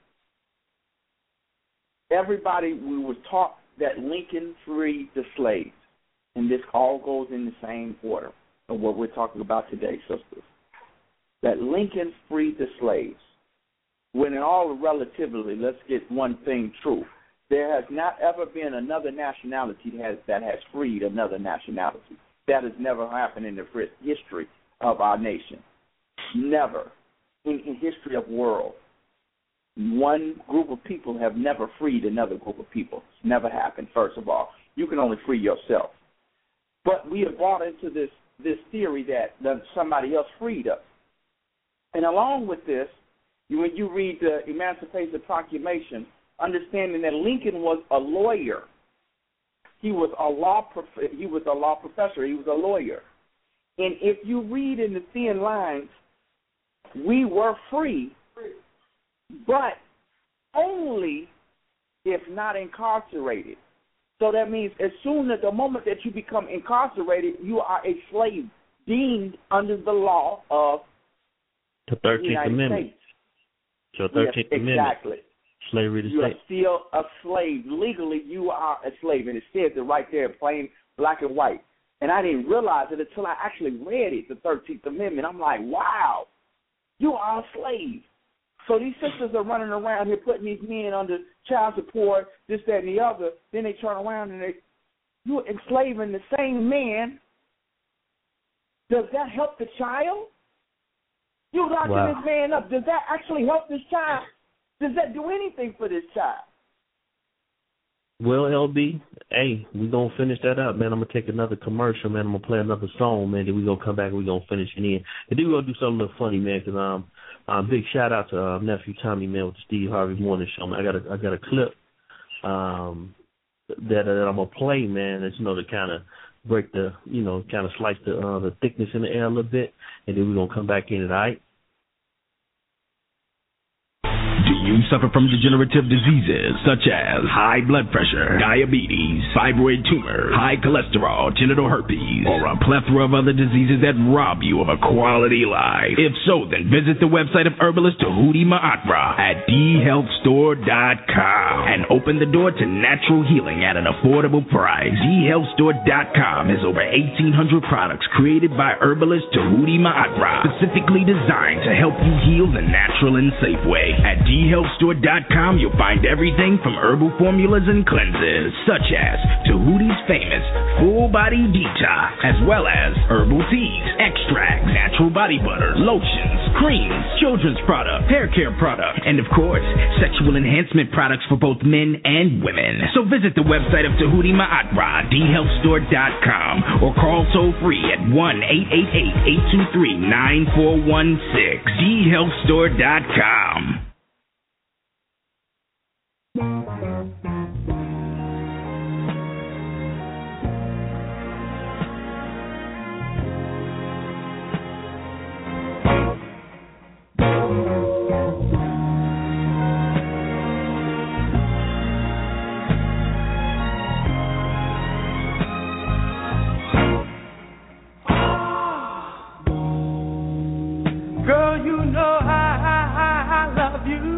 everybody, we were taught that Lincoln freed the slaves. And this all goes in the same order of what we're talking about today, sisters. That Lincoln freed the slaves. When in all relatively, let's get one thing true. There has not ever been another nationality that has, that has freed another nationality. That has never happened in the history of our nation. Never. In the history of the world. One group of people have never freed another group of people. It's never happened, first of all. You can only free yourself. But we have brought into this, this theory that, that somebody else freed us. And along with this, when you read the Emancipation Proclamation, understanding that Lincoln was a lawyer. He was a law prof- he was a law professor. He was a lawyer. And if you read in the thin lines, we were free, but only if not incarcerated. So that means as soon as the moment that you become incarcerated, you are a slave deemed under the law of the thirteenth Amendment. States. So thirteenth yes, Amendment. Exactly. Slavery to you state. are still a slave. Legally, you are a slave. And it says it right there, plain black and white. And I didn't realize it until I actually read it, the thirteenth Amendment. I'm like, wow, you are a slave. So these sisters are running around here putting these men under child support, this, that, and the other. Then they turn around and they, you're enslaving the same man. Does that help the child? You locking wow. this man up. Does that actually help this child? Does that do anything for this child? Well, L B, hey, we're going to finish that up, man. I'm going to take another commercial, man. I'm going to play another song, man. Then we're going to come back and we're going to finish it in. And then we're going to do something a little funny, man, because um, um, big shout-out to uh, nephew Tommy, man, with the Steve Harvey Morning Show, man. I got a, I got a clip um, that, that I'm going to play, man, that's, you know, to kind of break the, you know, kind of slice the, uh, the thickness in the air a little bit, and then we're going to come back in it, all right? Do you suffer from degenerative diseases such as high blood pressure, diabetes, fibroid tumor, high cholesterol, genital herpes, or a plethora of other diseases that rob you of a quality life? If so, then visit the website of herbalist Tahuti Ma'atra at d health store dot com and open the door to natural healing at an affordable price. d health store dot com has over eighteen hundred products created by herbalist Tahuti Ma'atra, specifically designed to help you heal the natural and safe way. At d health store dot com, you'll find everything from herbal formulas and cleanses, such as Tahuti's famous Full Body Detox, as well as herbal teas, extracts, natural body butter, lotions, creams, children's products, hair care products, and of course, sexual enhancement products for both men and women. So visit the website of Tahuti Ma'atra, d health store dot com, or call toll free at one eight eight eight, eight two three, nine four one six, d health store dot com. Girl, you know I, I, I love you.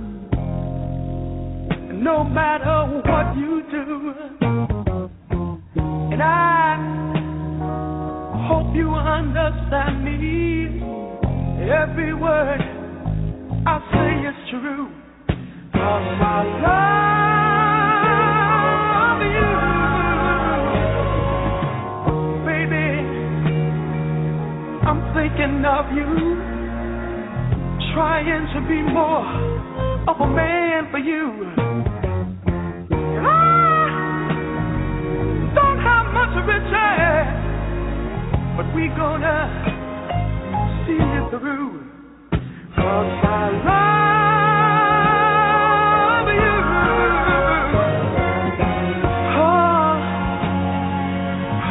No matter what you do, and I hope you understand me. Every word I say is true, 'cause I love you, baby. I'm thinking of you, trying to be more of a man for you. Riches, but we gonna see it through, 'cause I love you. Oh, oh,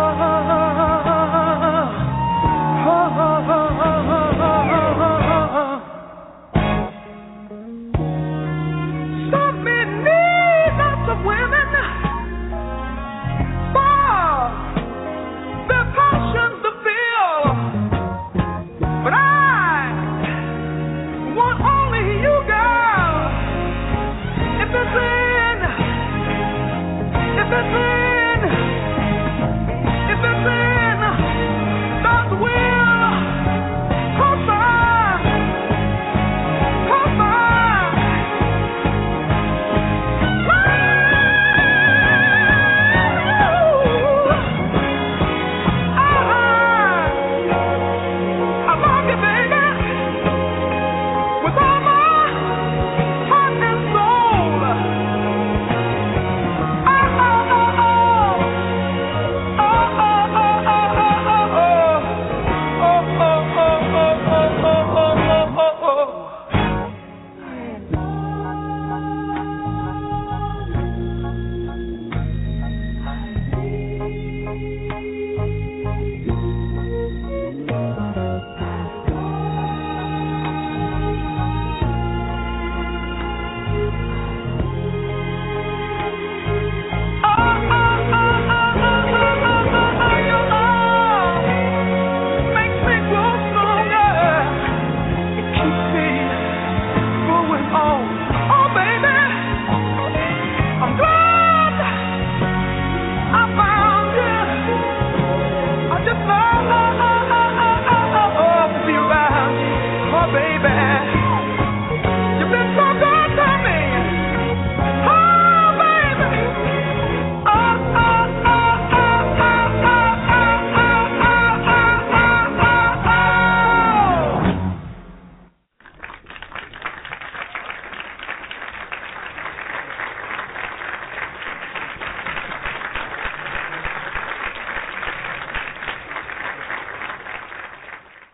oh, oh, oh. So many lots of women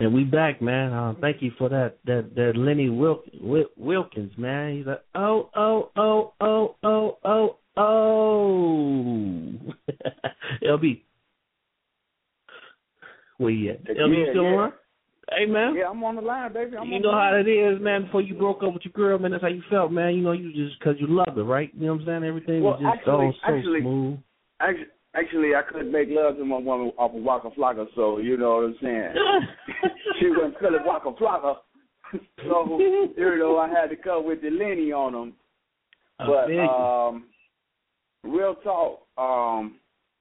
And we back, man. Uh, thank you for that, that, that Lenny Wilk, Wil- Wilkins, man. He's like, oh, oh, oh, oh, oh, oh, oh. L B. Where you at? L B, yeah, still yeah. on? Hey, man. Yeah, I'm on the line, baby. I'm you on know the how line. it is, man. Before you broke up with your girl, man, that's how you felt, man. You know, you just because you love her, right? You know what I'm saying? Everything well, was just actually, all so actually, smooth. Actually, actually, I couldn't make love to my woman off of Waka Flocka, so you know what I'm saying. She wasn't feeling Waka Flocka, so you know I had to come with the Lenny on them. But um, real talk, um,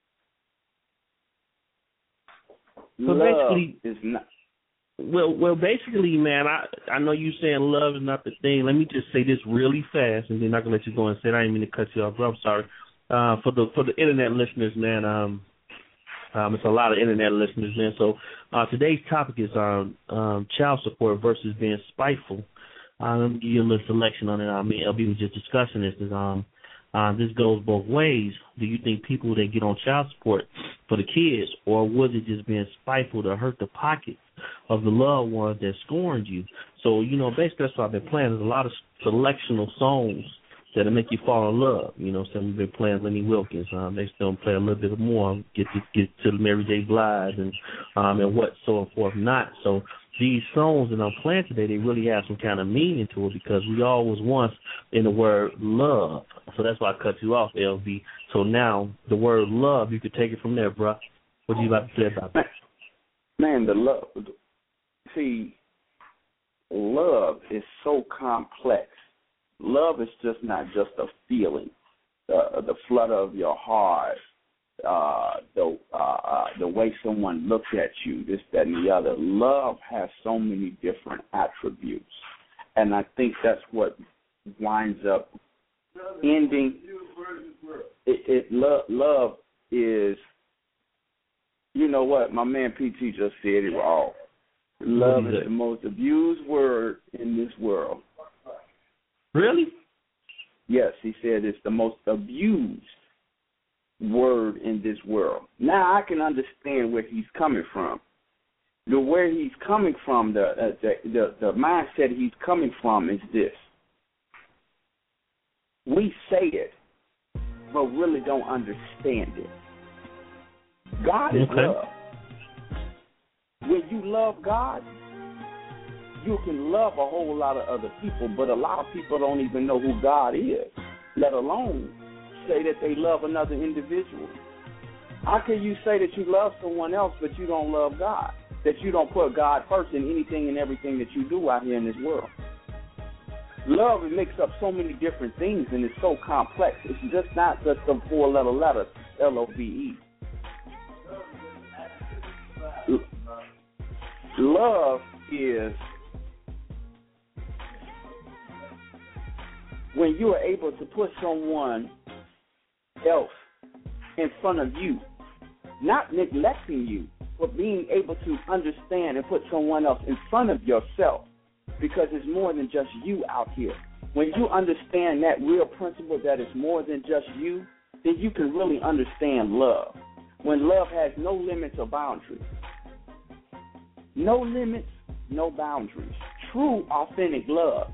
so love basically, is not. Well, well, basically, man, I I know you saying love is not the thing. Let me just say this really fast, and then I'm gonna let you go and say it. I didn't mean to cut you off, bro. I'm sorry. Uh, for the for the internet listeners, man, um, um, it's a lot of internet listeners, man. So uh, today's topic is um, um, child support versus being spiteful. Uh, let me give you a little selection on it. I mean, L B was just discussing this. Is um, uh, this goes both ways. Do you think people that get on child support for the kids, or was it just being spiteful to hurt the pockets of the loved ones that scorned you? So, you know, basically that's what I've been playing. There's a lot of selectional songs that'll make you fall in love. You know, so we've been playing Lenny Wilkins. Um, they still play a little bit more, get to get to the Mary J. Blige and um and what so forth not. So these songs that I'm playing today, they really have some kind of meaning to it because we all was once in the word love. So that's why I cut you off, L V. So now the word love, you could take it from there, bro. What do you like to say about that? Man, the love. See, love is so complex. Love is just not just a feeling, uh, the flutter of your heart, uh, the uh, uh, the way someone looks at you, this, that, and the other. Love has so many different attributes, and I think that's what winds up ending. It, it love, love is, you know what? My man P T just said it all. Love is the most abused word in this world. Really? Yes, he said it's the most abused word in this world. Now I can understand where he's coming from. The where he's coming from, the uh, the, the the mindset he's coming from is this: we say it, but really don't understand it. God is okay. love. When you love God, you can love a whole lot of other people, but a lot of people don't even know who God is, let alone say that they love another individual. How can you say that you love someone else, but you don't love God, that you don't put God first in anything and everything that you do out here in this world? Love, it makes up so many different things, and it's so complex. It's just not just the four-letter letters, L O V E. Love is when you are able to put someone else in front of you, not neglecting you, but being able to understand and put someone else in front of yourself, because it's more than just you out here. When you understand that real principle that it's more than just you, then you can really understand love. When love has no limits or boundaries. No limits, no boundaries. True, authentic love.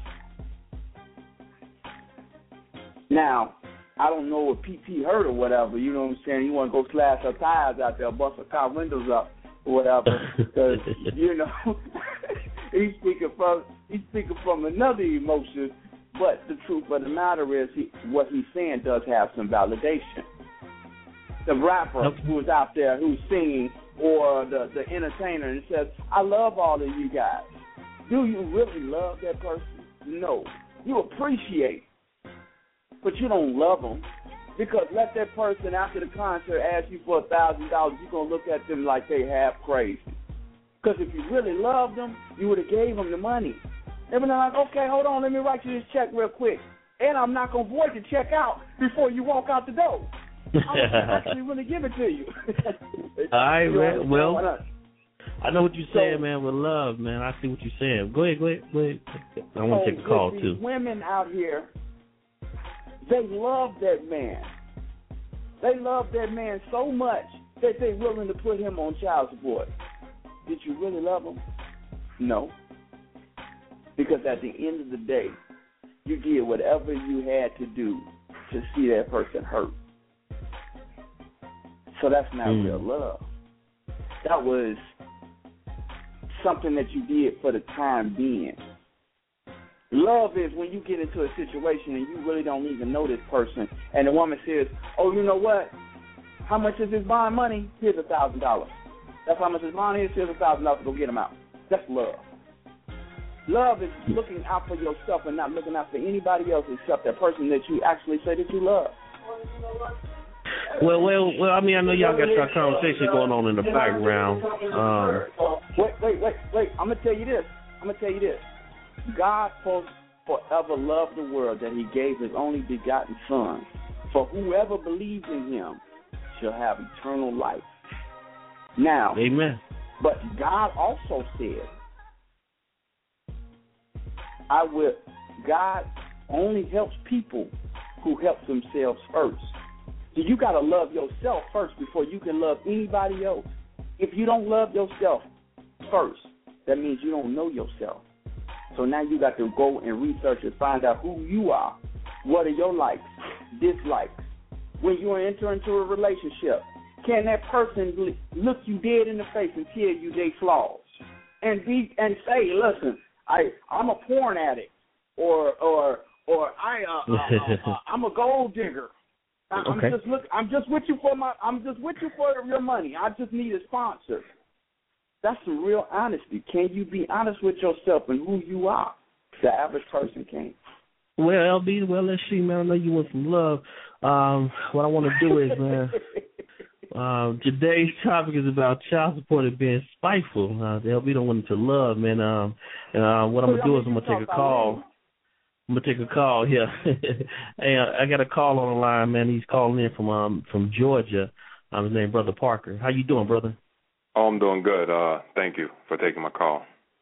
Now, I don't know what P T heard or whatever, you know what I'm saying? You want to go slash her tires out there, bust her car windows up or whatever, because, you know, he's speaking from he's speaking from another emotion, but the truth of the matter is he, what he's saying does have some validation. The rapper who's out there who's singing, or the, the entertainer, and says, I love all of you guys. Do you really love that person? No. You appreciate, but you don't love them, because let that person after the concert ask you for a thousand dollars, you're going to look at them like they half crazy. Because if you really loved them, you would have gave them the money. They'd been like, okay, hold on, let me write you this check real quick. And I'm not going to void the check out before you walk out the door. I'm actually going to give it to you. All right, you know, man. Well, I know what you're saying, so, man, with love, man. I see what you're saying. Go ahead, go ahead, go ahead. I want to so take a call, these too. Women out here, they love that man. They love that man so much that they're willing to put him on child support. Did you really love him? No. Because at the end of the day, you did whatever you had to do to see that person hurt. So that's not mm. real love. That was something that you did for the time being. Love is when you get into a situation and you really don't even know this person, and the woman says, oh, you know what? How much is this bond money? Here's a thousand dollars. That's how much this bond is. Here's a thousand dollars. Go get him out. That's love. Love is looking out for yourself and not looking out for anybody else except that person that you actually say that you love. Well, well, well. I mean, I know y'all got your conversation going on in the background. Um, wait, wait, wait, wait. I'm gonna tell you this. I'm gonna tell you this. God for forever loved the world that He gave His only begotten Son. For whoever believes in Him shall have eternal life. Now, amen. But God also said, I will. God only helps people who help themselves first. So you got to love yourself first before you can love anybody else. If you don't love yourself first, that means you don't know yourself. So now you got to go and research and find out who you are. What are your likes, dislikes? When you enter into a relationship, can that person look you dead in the face and tell you they flaws? And be and say, listen, I I'm a porn addict, or or or I uh, uh, uh, I'm a gold digger. I, I'm okay. just look. I'm just with you for my. I'm just with you for your money. I just need a sponsor. That's some real honesty. Can you be honest with yourself and who you are? The average person can't. Well, L B, well, let's see, man. I know you want some love. Um, what I want to do is, man, um, today's topic is about child support and being spiteful. Uh, the L B don't want to love, man. Um, uh, what I'm going to do is I'm going to take a call. I'm going to take a call here. Hey, I got a call on the line, man. He's calling in from um, from Georgia. Um, his name Brother Parker. How you doing, brother? Oh, I'm doing good. Uh, thank you for taking my call.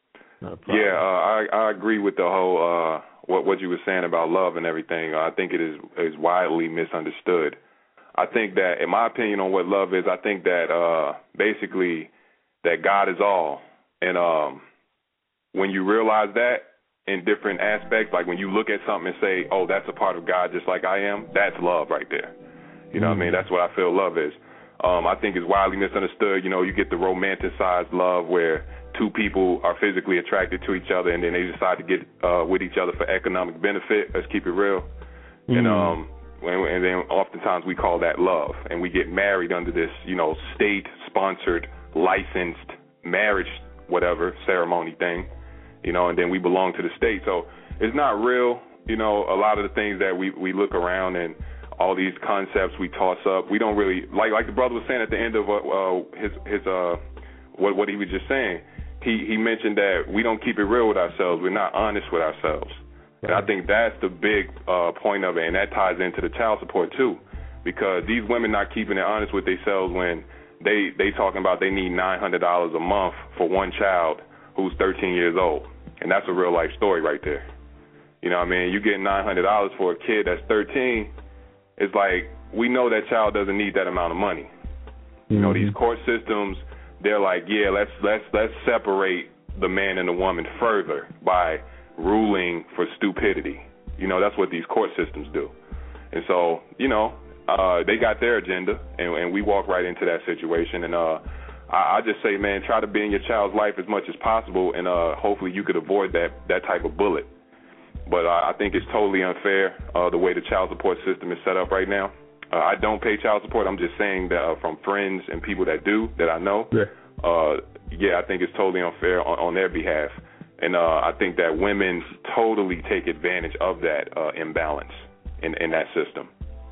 Yeah, uh, I, I agree with the whole uh, what what you were saying about love and everything. I think it is is widely misunderstood. I think that, in my opinion on what love is, I think that uh, basically that God is all. And um, when you realize that in different aspects, like when you look at something and say, oh, that's a part of God just like I am, that's love right there. You know mm-hmm. what I mean? That's what I feel love is. Um, I think it's widely misunderstood. You know, you get the romanticized love where two people are physically attracted to each other and then they decide to get uh, with each other for economic benefit. Let's keep it real. Mm-hmm. And um, and then oftentimes we call that love. And we get married under this, you know, state-sponsored, licensed marriage, whatever, ceremony thing. You know, and then we belong to the state. So it's not real. You know, a lot of the things that we, we look around and all these concepts we toss up, we don't really like. Like the brother was saying at the end of uh, his his uh, what what he was just saying. He he mentioned that we don't keep it real with ourselves. We're not honest with ourselves, and I think that's the big uh, point of it, and that ties into the child support too, because these women not keeping it honest with themselves when they they talking about they need nine hundred dollars a month for one child who's thirteen years old, and that's a real life story right there. You know what I mean? You get nine hundred dollars for a kid that's thirteen. It's like we know that child doesn't need that amount of money. Mm-hmm. You know, these court systems, they're like, yeah, let's let's let's separate the man and the woman further by ruling for stupidity. You know, that's what these court systems do. And so, you know, uh, they got their agenda, and, and we walk right into that situation. And uh, I, I just say, man, try to be in your child's life as much as possible, and uh, hopefully you could avoid that that type of bullet. But uh, I think it's totally unfair uh, the way the child support system is set up right now. Uh, I don't pay child support. I'm just saying that uh, from friends and people that do, that I know, yeah, uh, yeah I think it's totally unfair on, on their behalf. And uh, I think that women totally take advantage of that uh, imbalance in, in that system.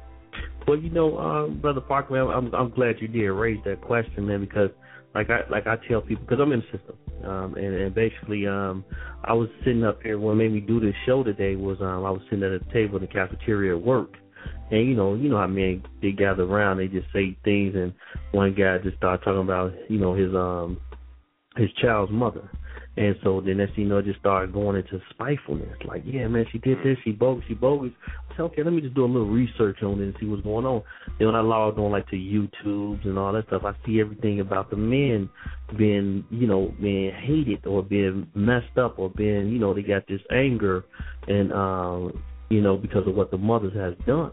Well, you know, um, Brother Parker, man, I'm, I'm glad you did raise that question, man, because like I like I tell people, because I'm in the system, um, and, and basically um, I was sitting up here, what made me do this show today was um, I was sitting at a table in the cafeteria at work, and you know, you know how men, they gather around, they just say things, and one guy just started talking about, you know, his um his child's mother, And so then next thing you know, it just started going into spitefulness. Like, yeah, man, she did this, she bogus, she bogus. I said, okay, let me just do a little research on it and see what's going on. Then when I logged on like to YouTubes and all that stuff, I see everything about the men being, you know, being hated or being messed up or being, you know, they got this anger and, um, you know, because of what the mothers has done.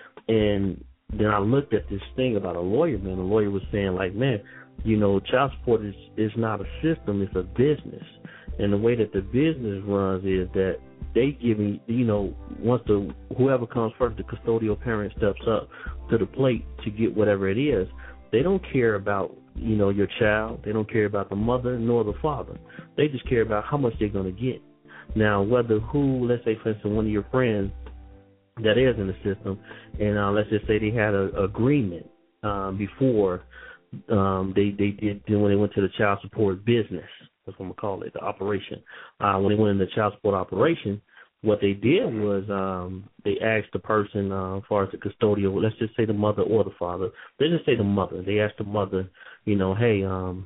And then I looked at this thing about a lawyer, man. The lawyer was saying, like, man, you know, child support is, is not a system, it's a business. And the way that the business runs is that they giving, you know, once the whoever comes first, the custodial parent steps up to the plate to get whatever it is. They don't care about, you know, your child. They don't care about the mother nor the father. They just care about how much they're going to get. Now, whether who, let's say, for instance, one of your friends that is in the system, and uh, let's just say they had an agreement um, before um, they, they did when they went to the child support business. That's what I'm going to call it, the operation. Uh, when they went in the child support operation, what they did was um, they asked the person, uh, as far as the custodial, let's just say the mother or the father. Let's just say the mother. They asked the mother, you know, hey, um,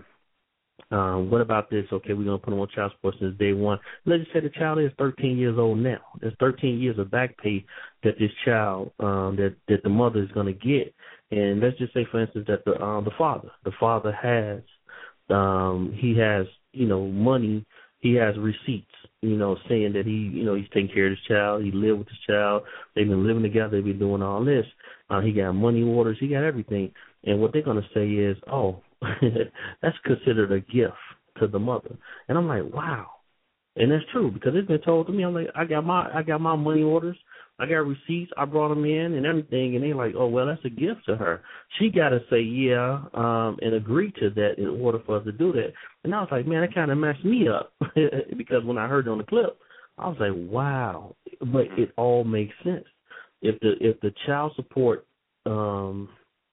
um, what about this? Okay, we're going to put them on child support since day one. Let's just say the child is thirteen years old now. There's thirteen years of back pay that this child, um, that, that the mother is going to get. And let's just say, for instance, that the uh, the father, the father has, um, he has, you know, money, he has receipts, you know, saying that he, you know, he's taking care of his child, he lived with his child, they've been living together, they've been doing all this. Uh, he got money orders, he got everything. And what they're going to say is, oh, that's considered a gift to the mother. And I'm like, wow. And that's true because it's been told to me. I'm like, I got my I got my money orders. I got receipts. I brought them in and everything. And they're like, oh, well, that's a gift to her. She got to say yeah um, and agree to that in order for us to do that. And I was like, man, that kind of messed me up because when I heard it on the clip, I was like, wow. But it all makes sense. If the if the child support um,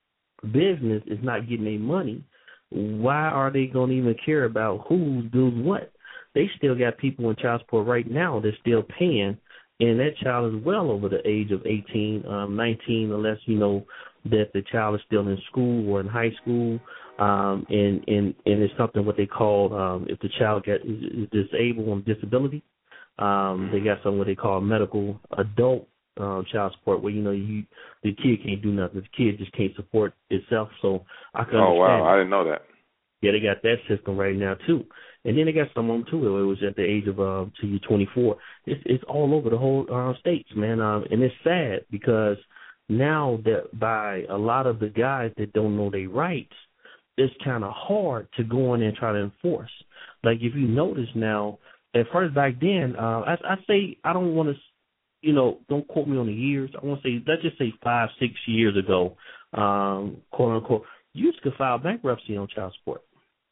business is not getting any money, why are they going to even care about who's doing what? They still got people in child support right now that's still paying, and that child is well over the age of eighteen, um, nineteen, unless you know that the child is still in school or in high school, um, and, and, and it's something what they call, um, if the child get, is, is disabled on disability, um, they got something what they call medical adult um, child support, where, you know, you the kid can't do nothing. The kid just can't support itself. So I can Oh, understand. wow. I didn't know that. Yeah, they got that system right now, too. And then they got some of them, too. It was at the age of uh, till you're twenty-four. It's, it's all over the whole uh, states, man. Um, and it's sad because now that by a lot of the guys that don't know their rights, it's kind of hard to go in and try to enforce. Like, if you notice now, at first back then, uh, I, I say I don't want to, you know, don't quote me on the years. I want to say, let's just say five, six years ago, um, quote unquote, you used to file bankruptcy on child support.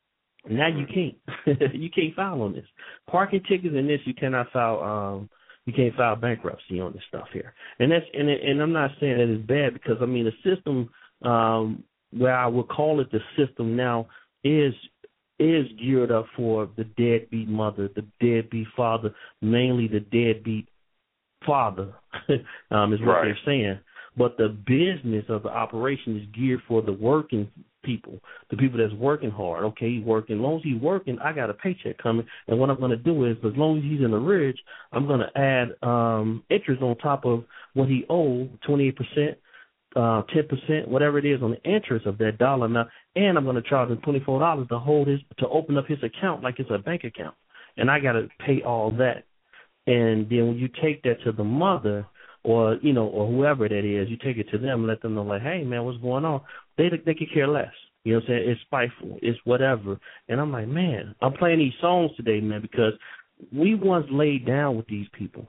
Now you can't. You can't file on this. Parking tickets and this, you cannot file. Um, you can't file bankruptcy on this stuff here. And that's and and I'm not saying that it's bad because I mean the system, um, where I would call it the system now, is is geared up for the deadbeat mother, the deadbeat father, mainly the deadbeat father, um, is what right. they're saying. But the business of the operation is geared for the working people, the people that's working hard. Okay, he's working. As long as he's working, I got a paycheck coming. And what I'm going to do is, as long as he's in the ridge, I'm going to add um, interest on top of what he owed, twenty-eight percent, uh, ten percent, whatever it is on the interest of that dollar amount. And I'm going to charge him twenty-four dollars to hold his, to open up his account like it's a bank account. And I got to pay all that. And then when you take that to the mother, or, you know, or whoever that is, you take it to them and let them know, like, hey, man, what's going on? They they could care less. You know what I'm saying? It's spiteful. It's whatever. And I'm like, man, I'm playing these songs today, man, because we once laid down with these people.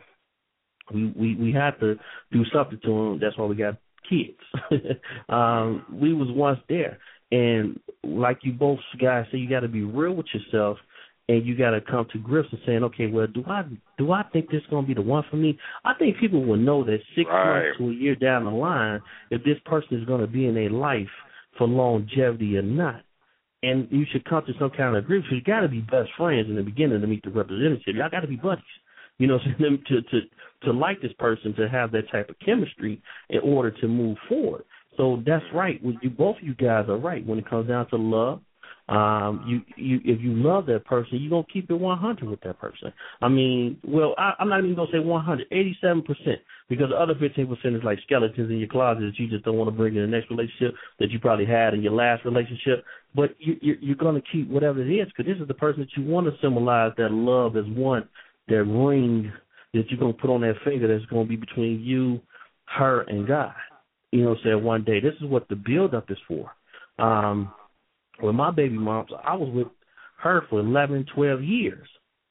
We we, we had to do something to them. That's why we got kids. um, we was once there. And like you both guys say, you got to be real with yourself. And you got to come to grips and saying, okay, well, do I do I think this is going to be the one for me? I think people will know that six right. months to a year down the line, if this person is going to be in their life for longevity or not. And you should come to some kind of agreement. You got to be best friends in the beginning to meet the representative. Y'all got to be buddies. You know, to, to to like this person, to have that type of chemistry in order to move forward. So that's right. You both of you guys are right when it comes down to love. Um, you, you, if you love that person, you're going to keep it one hundred with that person. I mean, well, I, I'm not even going to say one hundred, eighty-seven percent, because the other fifteen percent is like skeletons in your closet that you just don't want to bring in the next relationship that you probably had in your last relationship. But you, you, you're going to keep whatever it is, because this is the person that you want to symbolize that love as one, that ring that you're going to put on that finger that's going to be between you, her, and God. You know what I'm saying? One day. This is what the build-up is for. Um, with my baby mom, I was with her for eleven, twelve years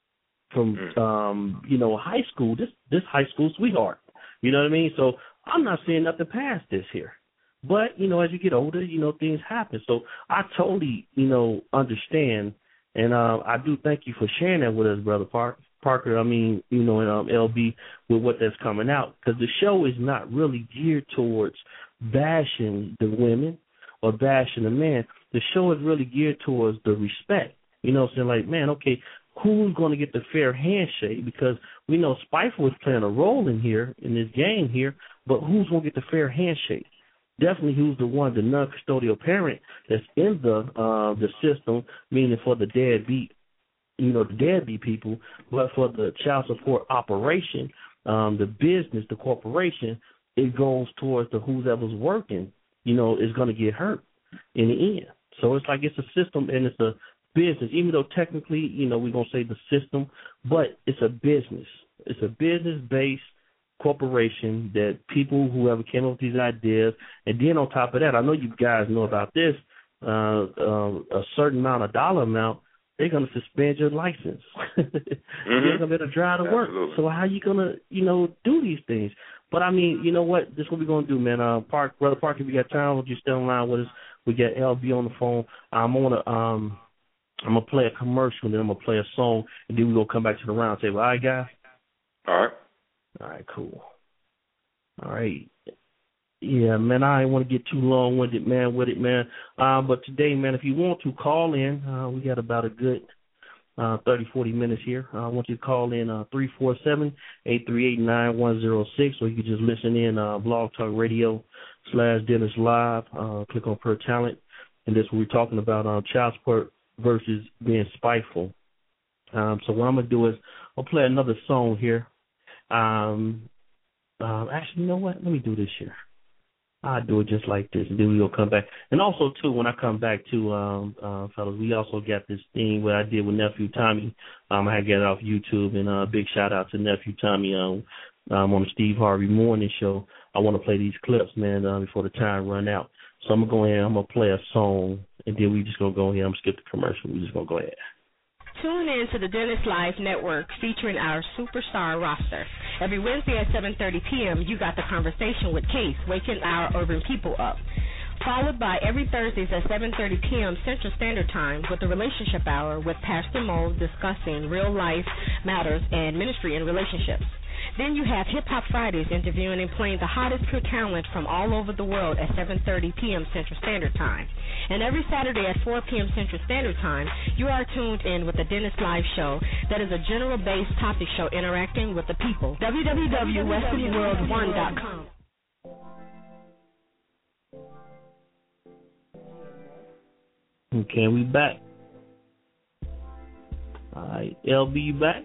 from, um, you know, high school, this this high school sweetheart. You know what I mean? So I'm not seeing nothing past this here. But, you know, as you get older, you know, things happen. So I totally, you know, understand. And uh, I do thank you for sharing that with us, Brother Park. Parker, I mean, you know, and um, L B with what that's coming out, because the show is not really geared towards bashing the women or bashing the men. The show is really geared towards the respect. You know what I'm saying? Like, man, okay, who's going to get the fair handshake? Because we know Spiteful is playing a role in here, in this game here, but who's going to get the fair handshake? Definitely who's the one, the non-custodial parent that's in the uh, the system, meaning for the deadbeat, you know, the deadbeat people, but for the child support operation, um, the business, the corporation, it goes towards the whoever's working, you know, is going to get hurt in the end. So it's like it's a system and it's a business, even though technically, you know, we're going to say the system, but it's a business. It's a business-based corporation that people, whoever came up with these ideas, and then on top of that, I know you guys know about this, uh, uh, a certain amount of dollar amount, they're going to suspend your license. mm-hmm. You're going to be able to drive to work. Absolutely. So how you going to, you know, do these things? But, I mean, you know what? This is what we're going to do, man. Uh, Park, Brother Park, if you got time, would you stay online with us? We got L B on the phone. I'm going to um, I'm gonna play a commercial, and then I'm going to play a song, and then we're going to come back to the round table. All right, guys? All right. All right, cool. All right. Yeah, man, I didn't want to get too long-winded, man, with it, man. Uh, but today, man, if you want to call in, uh, we got about a good uh, thirty, forty minutes here. Uh, I want you to call in uh, three four seven, eight three eight, nine one zero six, or you can just listen in uh, Blog Talk Radio slash Dennis Live. Uh, click on Per Talent, and this we're talking about uh, child support versus being spiteful. Um, so what I'm going to do is I'll play another song here. Um, uh, actually, you know what? Let me do this here. I'll do it just like this, and then we'll come back. And also, too, when I come back, too, um, uh, fellas, we also got this thing what I did with Nephew Tommy. Um, I had to get it off YouTube, and a uh, big shout-out to Nephew Tommy um, um, on the Steve Harvey Morning Show. I want to play these clips, man, uh, before the time run out. So I'm going to go ahead, I'm going to play a song, and then we just going to go ahead. I'm going to skip the commercial. We're just going to go ahead. Tune in to the Dennis Live Network featuring our superstar roster. Every Wednesday at seven thirty p.m., you got the conversation with Case, waking our urban people up. Followed by every Thursdays at seven thirty p.m. Central Standard Time with the Relationship Hour with Pastor Mo discussing real life matters and ministry and relationships. Then you have Hip Hop Fridays interviewing and playing the hottest pure talent from all over the world at seven thirty p.m. Central Standard Time. And every Saturday at four p.m. Central Standard Time, you are tuned in with the Dennis Live Show that is a general-based topic show interacting with the people. w w w dot western world one dot com. Okay, we back. All right, L B, you back?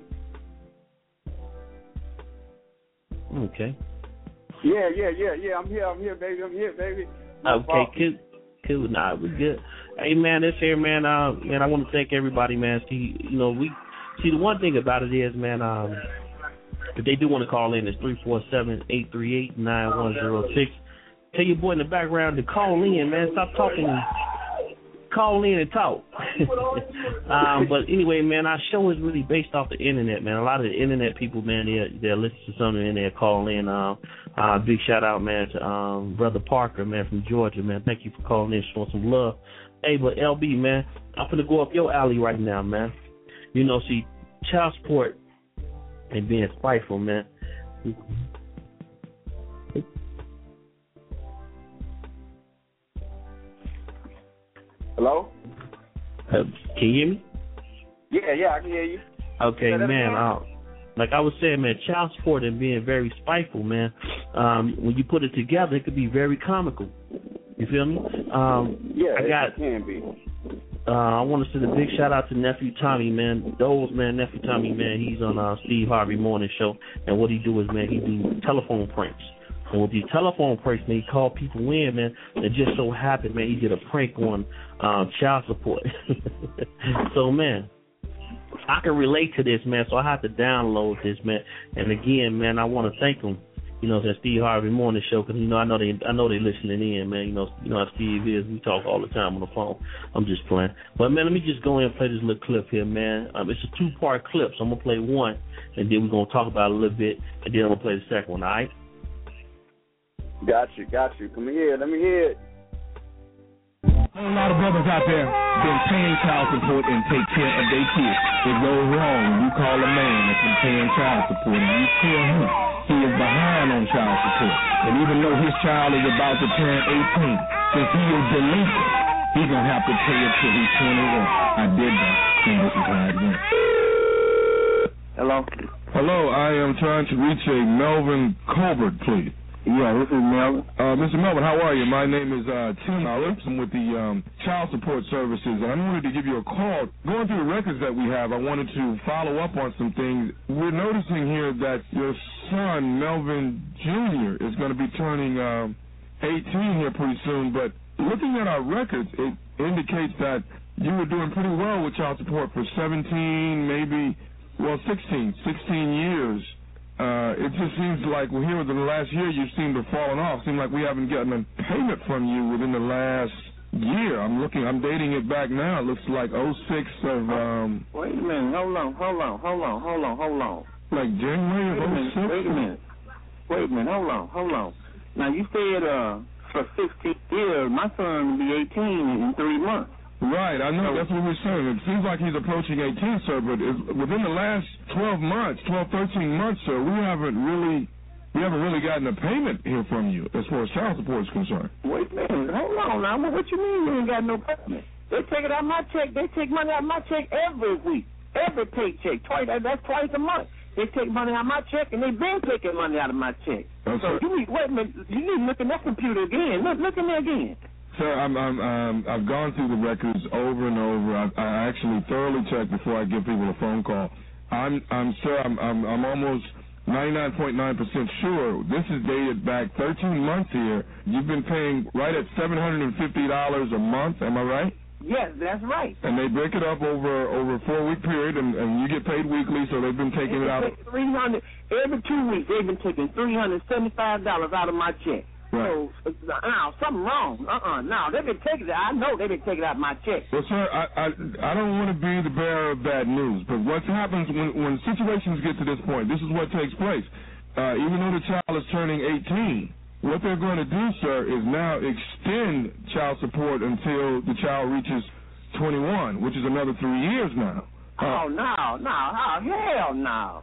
Okay. Yeah, yeah, yeah, yeah. I'm here. I'm here, baby. I'm here, baby. No okay, problem. cool. Cool. Nah, we're good. Hey, man, this here, man. Uh, man, I want to thank everybody, man. See, you know, we see the one thing about it is, man. Um, if they do want to call in, it's three four seven, eight three eight, nine one zero six. Tell your boy in the background to call in, man. Stop talking. Call in and talk. um, but anyway, man, our show is really based off the internet, man. A lot of the internet people, man, they they listen to something and they call in. Uh, uh, big shout out, man, to um, Brother Parker, man, from Georgia, man. Thank you for calling in, showing some love. Hey, but L B, man, I'm gonna go up your alley right now, man. You know, see, child support and being spiteful, man. Hello? Uh, can you hear me? Yeah, yeah, I can hear you. Okay, man. Uh, like I was saying, man, child support and being very spiteful, man. Um, when you put it together, it could be very comical. You feel me? Um, yeah, I got, it can be. uh, I want to send a big shout out to Nephew Tommy, man. Those, man, Nephew Tommy, man, he's on uh, Steve Harvey Morning Show. And what he do is, man, he do telephone pranks. And with these telephone pranks, man, he call people in, man, that just so happen, man, he did a prank on um, child support. So, man, I can relate to this, man, so I have to download this, man. And again, man, I want to thank him, you know, that Steve Harvey Morning Show, because, you know, I know they I know they listening in, man. You know, you know how Steve is. We talk all the time on the phone. I'm just playing. But, man, let me just go in and play this little clip here, man. Um, it's a two-part clip, so I'm going to play one, and then we're going to talk about it a little bit, and then I'm going to play the second one, all right? Got you, got you. Come here, let me hear it. A lot of brothers out there been paying child support and take care of their kids. It goes wrong when you call a man that's been paying child support and you tell him he is behind on child support. And even though his child is about to turn eighteen, since he is delinquent, he's going to have to pay it till he's twenty-one. I did that, and this is how it went. Hello? Hello, I am trying to reach a Melvin Colbert, please. Yeah, this is Melvin. Uh, Mister Melvin, how are you? My name is uh, Tim Ellis. I'm with the um, Child Support Services, and I wanted to give you a call. Going through the records that we have, I wanted to follow up on some things. We're noticing here that your son, Melvin Junior, is going to be turning um, eighteen here pretty soon, but looking at our records, it indicates that you were doing pretty well with child support for seventeen, maybe, well, sixteen, sixteen years. Uh, it just seems like well, here within the last year you seem to have fallen off. Seems like we haven't gotten a payment from you within the last year. I'm looking, I'm dating it back now. It looks like oh six of, um... Wait a minute, hold on, hold on, hold on, hold on, hold on. Like January of oh six? Wait a minute, wait a minute, hold on, hold on. Now you said, uh, for sixteen years, my son will be eighteen in three months. Right, I know, that's what we're saying. It seems like he's approaching eighteen, sir, but it's, within the last twelve months, twelve, thirteen months, sir, we haven't really we haven't really gotten a payment here from you as far as child support is concerned. Wait a minute, hold on now. What you mean you ain't got no payment? They take it out of my check. They take money out of my check every week, every paycheck. Twice, that's twice a month. They take money out of my check, and they've been taking money out of my check. Okay. So you need, wait a minute, you need to look in that computer again. Look, look in there again. Sir, I'm, I'm, um, I've gone through the records over and over. I, I actually thoroughly check before I give people a phone call. I'm, I'm, sir, I'm, I'm, I'm almost ninety-nine point nine percent sure this is dated back thirteen months here. You've been paying right at seven hundred fifty dollars a month. Am I right? Yes, that's right. And they break it up over over a four week period, and, and you get paid weekly. So they've been taking they it out. Three hundred every two weeks. They've been taking three hundred seventy-five dollars out of my check. Right. So, now, something wrong. Uh-uh. Now, they've been taking it. I know they've been taking it out of my check. Well, sir, I, I I don't want to be the bearer of bad news, but what happens when, when situations get to this point, this is what takes place. Uh, even though the child is turning eighteen, what they're going to do, sir, is now extend child support until the child reaches twenty-one, which is another three years now. Uh, oh, no, no, oh, hell no.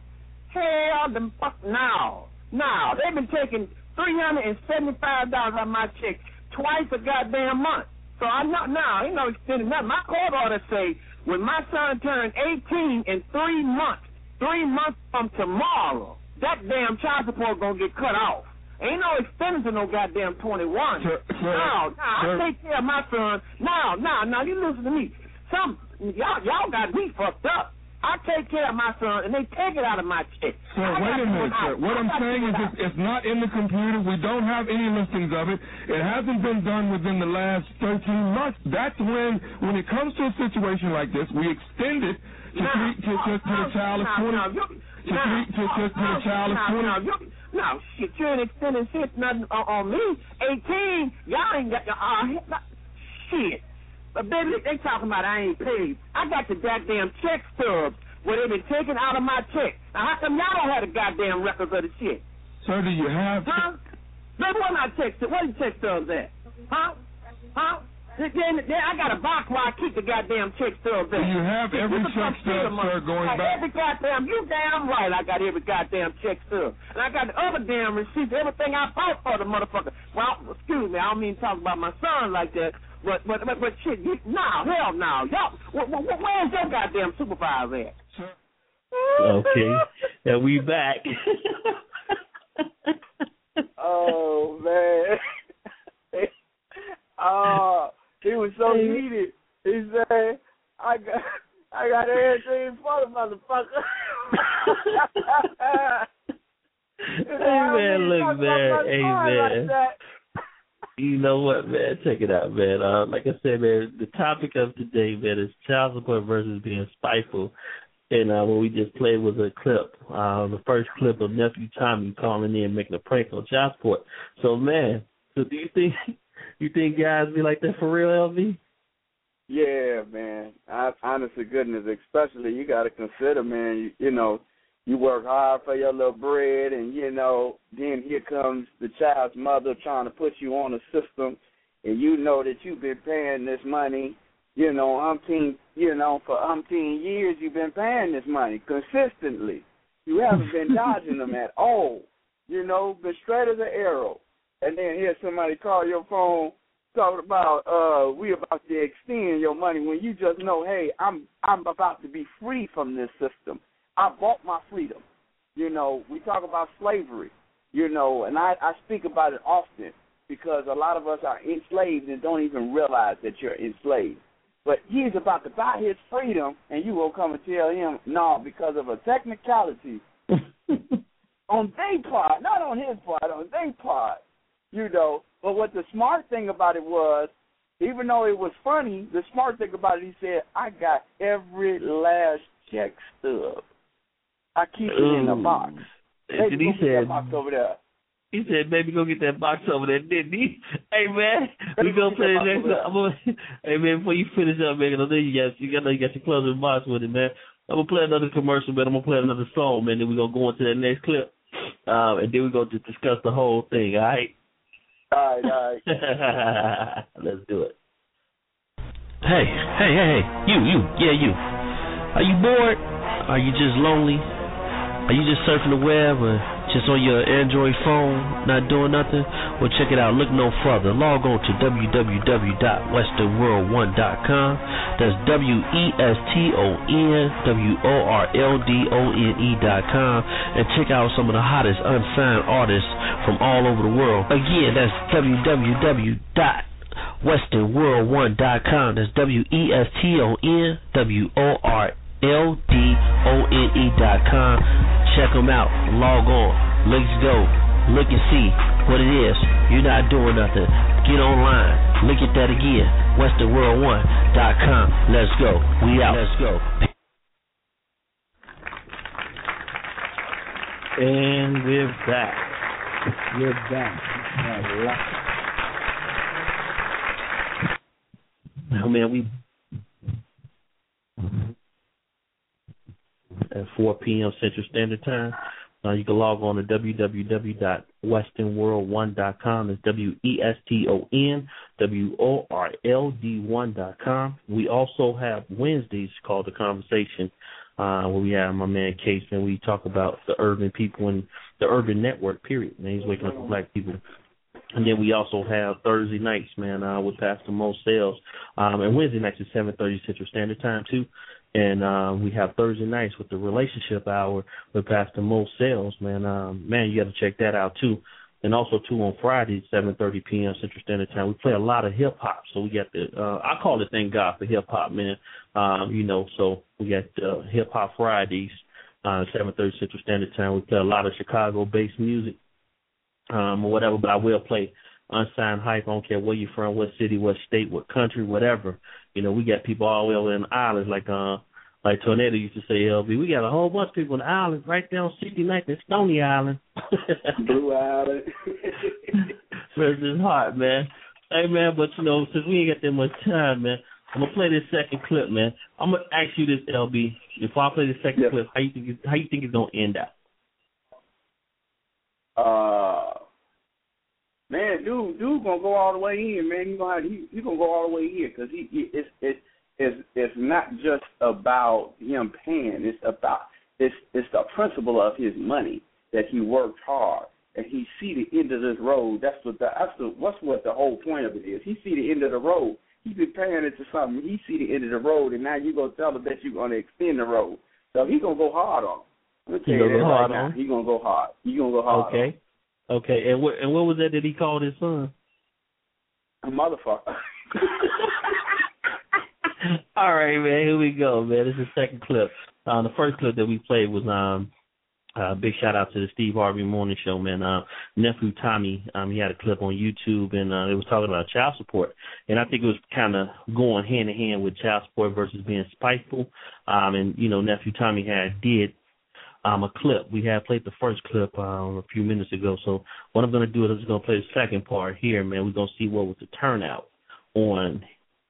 Hell the fuck no. No, they've been taking three hundred seventy-five dollars out of my check twice a goddamn month. So I'm not now, ain't no extending nothing. My court order say when my son turned eighteen in three months, three months from tomorrow, that damn child support gonna get cut off. Ain't no extending to no goddamn twenty-one. Sir, sir, no, no, sir. I take care of my son. No, no, no, you listen to me. Some y'all y'all got me fucked up. I take care of my son, and they take it out of my check. Sir, wait a minute, sir. What I'm saying is it's, it's not in the computer. We don't have any listings of it. It hasn't been done within the last thirteen months. That's when, when it comes to a situation like this, we extend it to, now, three, to, to, to the child of twenty. Now, now, to, three, to, to, to the child of twenty. Now, now, now, shit, you ain't extending shit nothing on, on me. eighteen, y'all ain't got, uh, shit. But baby, they talking about I ain't paid. I got the goddamn check stubs where they been taken out of my check. Now how come y'all don't have the goddamn records of the shit? Sir, do you have? Huh? Baby, where my check stubs? Where the check stubs at? Huh? Huh? Then, then I got a box where I keep the goddamn check stubs at. Do you have every check stub, sir, going like back? Every goddamn, you damn right I got every goddamn check stub. And I got the other damn receipts, everything I bought for the motherfucker. Well, excuse me, I don't mean to talk about my son like that. But, but, but, but shit, you, nah, hell no. Y'all, wh- wh- where's your goddamn supervisor at? Okay, and we back. Oh, man. Oh, he was so heated. He said, motherfucker. Hey man, look man, hey man. You know what, man? Check it out, man. Uh, like I said, man, the topic of today, man, is child support versus being spiteful. And uh, what we just played was a clip, uh, the first clip of Nephew Tommy calling in, making a prank on child support. So, man, so do you think you think guys be like that for real, L V? Yeah, man. I, honest to goodness, especially you got to consider, man. You, you know, you work hard for your little bread, and you know, then here comes the child's mother trying to put you on a system, and you know that you've been paying this money. You know, umpteen, you know, for umpteen years you've been paying this money consistently. You haven't been dodging them at all. You know, been straight as an arrow. And then here's somebody call your phone talking about uh we about to extend your money when you just know, hey, I'm I'm about to be free from this system. I bought my freedom. You know, we talk about slavery, you know, and I, I speak about it often because a lot of us are enslaved and don't even realize that you're enslaved. But he's about to buy his freedom, and you will come and tell him, no, because of a technicality on their part, not on his part, on their part, you know. But what the smart thing about it was, even though it was funny, the smart thing about it, he said, I got every last check stub. I keep it Ooh. in a box. And he said, box over there. He said, baby, go get that box over there, didn't he? Hey, man, we going to play the next one. Hey, man, before you finish up, man, I know you got, you got, you got your closing box with it, man. I'm going to play another commercial, man. I'm going to play another song, man. Then we're going to go into that next clip. Um, and then we're going to discuss the whole thing, all right? All right, all right. Let's do it. Hey, hey, hey, hey, you, you, yeah, you. Are you bored? Are you just lonely? Are you just surfing the web or just on your Android phone, not doing nothing? Well, check it out. Look no further. Log on to w w w dot western world one dot com. That's W E S T O N W O R L D O N E dot com. And check out some of the hottest unsigned artists from all over the world. Again, that's w w w dot western world one dot com. That's W E S T O N W O R L D O N E dot com. Check them out. Log on. Let's go. Look and see what it is. You're not doing nothing. Get online. Look at that again. western world one dot com. Let's go. We out. Let's go. And we're back. We're back. Oh, man, we... at four p.m. Central Standard Time. Uh, you can log on to w w w dot western world one dot com. It's W E S T O N W O R L D one dot com. We also have Wednesdays called The Conversation, uh, where we have my man Case, and we talk about the urban people and the urban network, period. Man, he's waking up for black people. And then we also have Thursday nights, man, uh, with Pastor Mo Sales. Um, and Wednesday nights at seven thirty Central Standard Time, too. And uh, we have Thursday nights with the Relationship Hour with Pastor Mo Sales, man. Um, man, you got to check that out, too. And also, too, on Fridays, seven thirty p.m. Central Standard Time, we play a lot of hip-hop. So we got the, uh, I call it Thank God for Hip-Hop, man. Um, you know, so we got uh, Hip-Hop Fridays, uh, seven thirty Central Standard Time. We play a lot of Chicago-based music. Um, or whatever, but I will play unsigned hype. I don't care where you're from, what city, what state, what country, whatever. You know, we got people all the way over in the islands, like uh, like Tornado used to say, L B. We got a whole bunch of people in the islands, right there on sixty-ninth and Stony Island. Blue Island. Versus Heart, man. Hey, man, but, you know, since we ain't got that much time, man, I'm going to play this second clip, man. I'm going to ask you this, L B. Before I play this second yes. clip, how you think it, how you think it's going to end out? Uh, man, dude, dude gonna go all the way in, man. He gonna he, he gonna go all the way in because he, he it's it's it's it's not just about him paying. It's about it's it's the principle of his money that he worked hard and he see the end of this road. That's what the that's the what's what the whole point of it is. He see the end of the road. He been paying it to something. He see the end of the road, and now you gonna tell him that you're gonna extend the road. So he gonna go hard on him. I'm gonna tell you that right now. He gonna go hard. He gonna go hard. Okay, on. okay. And what and what was that that he called his son? A motherfucker. All right, man. Here we go, man. This is the second clip. Uh, the first clip that we played was um, uh, big shout out to the Steve Harvey Morning Show, man. Uh, nephew Tommy, um, he had a clip on YouTube, and uh, it was talking about child support, and I think it was kind of going hand in hand with child support versus being spiteful. Um, and you know, nephew Tommy had did um, a clip. We had played the first clip um, a few minutes ago. So what I'm going to do is I'm just going to play the second part here, man. We're going to see what was the turnout on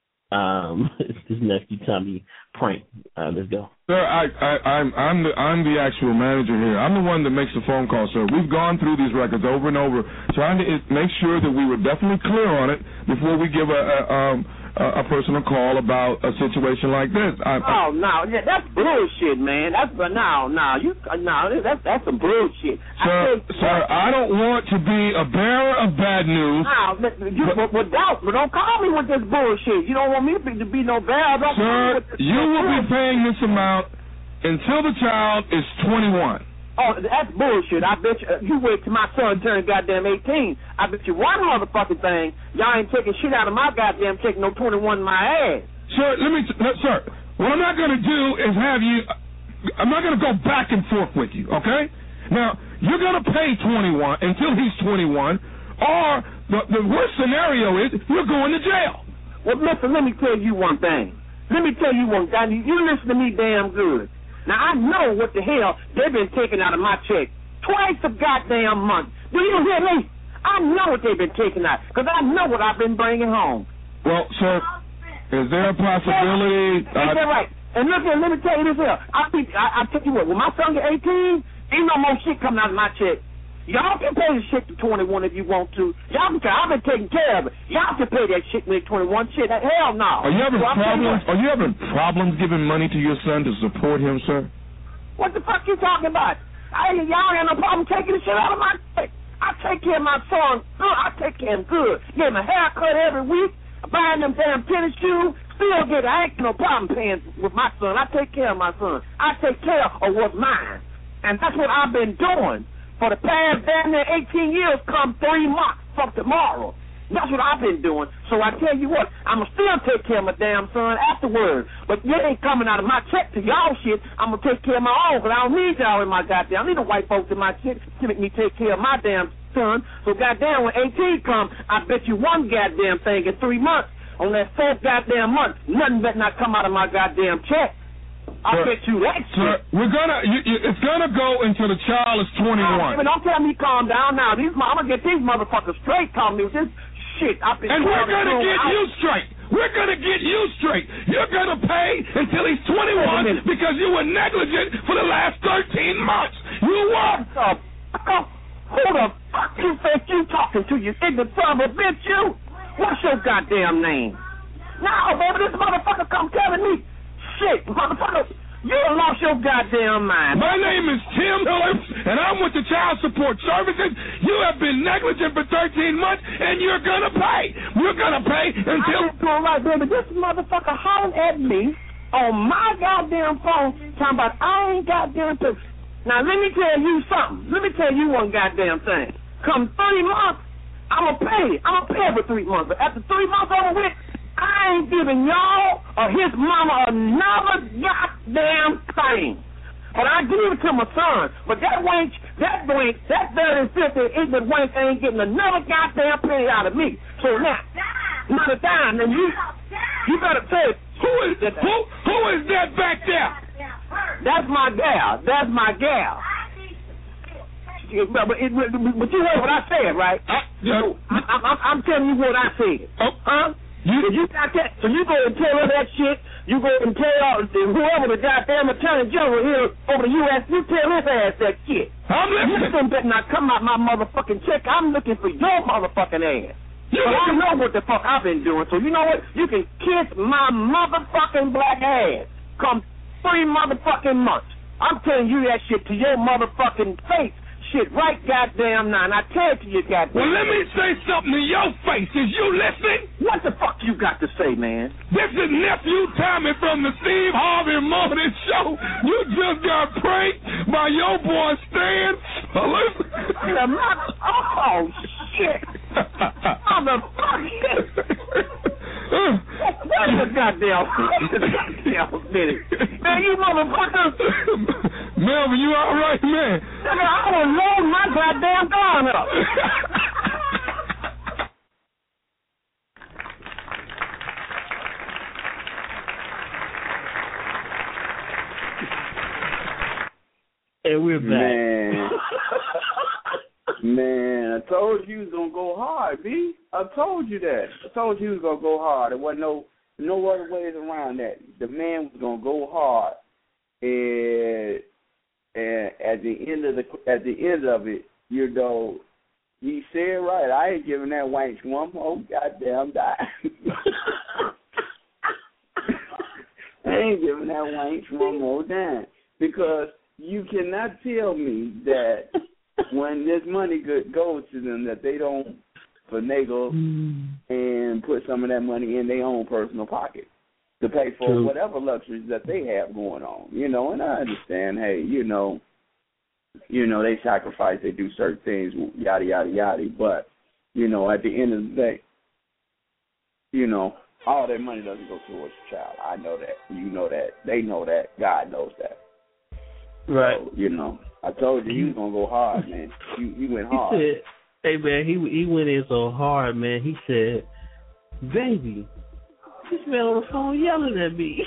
um, this nephew Tommy prank. Uh, let's go. Sir, I, I, I'm I'm the I'm the actual manager here. I'm the one that makes the phone call, sir. We've gone through these records over and over, trying to make sure that we were definitely clear on it before we give a, a um a, a person a call about a situation like this. I, oh no, yeah, that's bullshit, man. That's but no, no, you no, that's that's some bullshit. Sir, I think, sir, I don't want to be a bearer of bad news. No, but, you, but, but, don't, but don't call me with this bullshit. You don't want me to be, to be no bearer. Don't sir, call me with this you will be paying this amount until the child is twenty-one. Oh, that's bullshit. I bet you, uh, you wait till my son turns goddamn eighteen. I bet you one motherfucking thing, y'all ain't taking shit out of my goddamn taking no twenty-one in my ass. Sir, let me, t- no, sir, what I'm not going to do is have you, I'm not going to go back and forth with you, okay? Now, you're going to pay twenty-one until he's twenty-one, or the, the worst scenario is you're going to jail. Well, listen, let me tell you one thing. Let me tell you one thing. You listen to me damn good. Now, I know what the hell they've been taking out of my check twice a goddamn month. Do you hear me? I know what they've been taking out because I know what I've been bringing home. Well, sir, is there a possibility? Is that right? And look here, let me tell you this here. I think I, I tell you what, when my son get eighteen, ain't no more shit coming out of my check. Y'all can pay the shit to twenty-one if you want to. Y'all can. I've been taking care of it. Y'all can pay that shit when twenty-one. Shit, hell no. Are you having so problems? Are you having problems giving money to your son to support him, sir? What the fuck you talking about? I y'all ain't no problem taking the shit out of my check. I take care of my son good. I take care of him good. Get him a haircut every week. Buying them damn tennis shoes. Still get. I ain't no problem paying with my son. I take care of my son. I take care of what's mine, and that's what I've been doing. For the past damn near eighteen years, come three months from tomorrow. That's what I've been doing. So I tell you what, I'm going to still take care of my damn son afterwards. But you ain't coming out of my check to y'all shit. I'm going to take care of my own because I don't need y'all in my goddamn. I don't need the white folks in my shit to make me take care of my damn son. So goddamn, when eighteen comes, I bet you one goddamn thing in three months. On that fourth goddamn month, nothing better not come out of my goddamn check. I sir, bet you that shit. Sir, we're gonna. You, you, it's gonna go until the child is twenty-one. Now, don't tell me calm down now. These, I'm gonna get these motherfuckers straight. Calm me with this shit. I've been and we're gonna get out. you straight. We're gonna get you straight. You're gonna pay until he's twenty-one because you were negligent for the last thirteen months. You were. Uh, uh, who the fuck you think you talking to? You ignorant son of a bitch, you. What's your goddamn name? Now, baby, this motherfucker come telling me. Shit, motherfucker, you lost your goddamn mind. My name is Tim Phillips, and I'm with the Child Support Services. You have been negligent for thirteen months, and you're gonna pay. You're gonna pay until. I'm doing right, baby. This motherfucker hollering at me on my goddamn phone, talking about I ain't goddamn pay. Now let me tell you something. Let me tell you one goddamn thing. Come three months, I'ma pay. I'ma pay every three months. But after three months over with, I ain't giving y'all or his mama another goddamn thing. But I give it to my son. But that wench, that wench, that dirty, filthy, ignorant wench ain't getting another goddamn penny out of me. So now, not a dime. And you, you better say, who is that? Who, who is that back there? That's my gal. That's my gal. But, it, but you heard what I said, right? Uh, yeah. So I, I, I'm telling you what I said. Oh. Huh? You, you got that, so you go and tell her that shit. You go and tell whoever the goddamn attorney general here over the U S, you tell his ass that shit. I'm listening. You better not come out my motherfucking check. I'm looking for your motherfucking ass. You but I know what the fuck I've been doing. So you know what? You can kiss my motherfucking black ass. Come three motherfucking months. I'm telling you that shit to your motherfucking face. Shit, right goddamn now. And I tell it to you, goddamn. Well, let me say something to your face. Is you listening? What the fuck you got to say, man? This is Nephew Tommy from the Steve Harvey Morning Show. You just got pranked by your boy Stan. Oh, shit. Motherfucker. goddamn, goddamn minute. Man, you motherfuckers. Melvin, you all right, man? Nigga, I was loading my goddamn gun up. And we're back. Man. Man, I told you he was going to go hard, B. I told you that. I told you he was going to go hard. There wasn't no, no other ways around that. The man was going to go hard. And, and at the end of the at the end of it, you know, he said right. I ain't giving that wank one more goddamn dime. I ain't giving that wank one more dime. Because you cannot tell me that when this money goes to them that they don't finagle mm. and put some of that money in their own personal pocket to pay for True. whatever luxuries that they have going on. You know, and I understand, hey, you know, you know, they sacrifice, they do certain things, yada, yada, yada. But, you know, at the end of the day, you know, all that money doesn't go towards the child. I know that. You know that. They know that. God knows that. Right. So, you know, I told you he was gonna go hard, man. He, he went hard. He said, "Hey, man, he he went in so hard, man. He said, baby, this man on the phone yelling at me."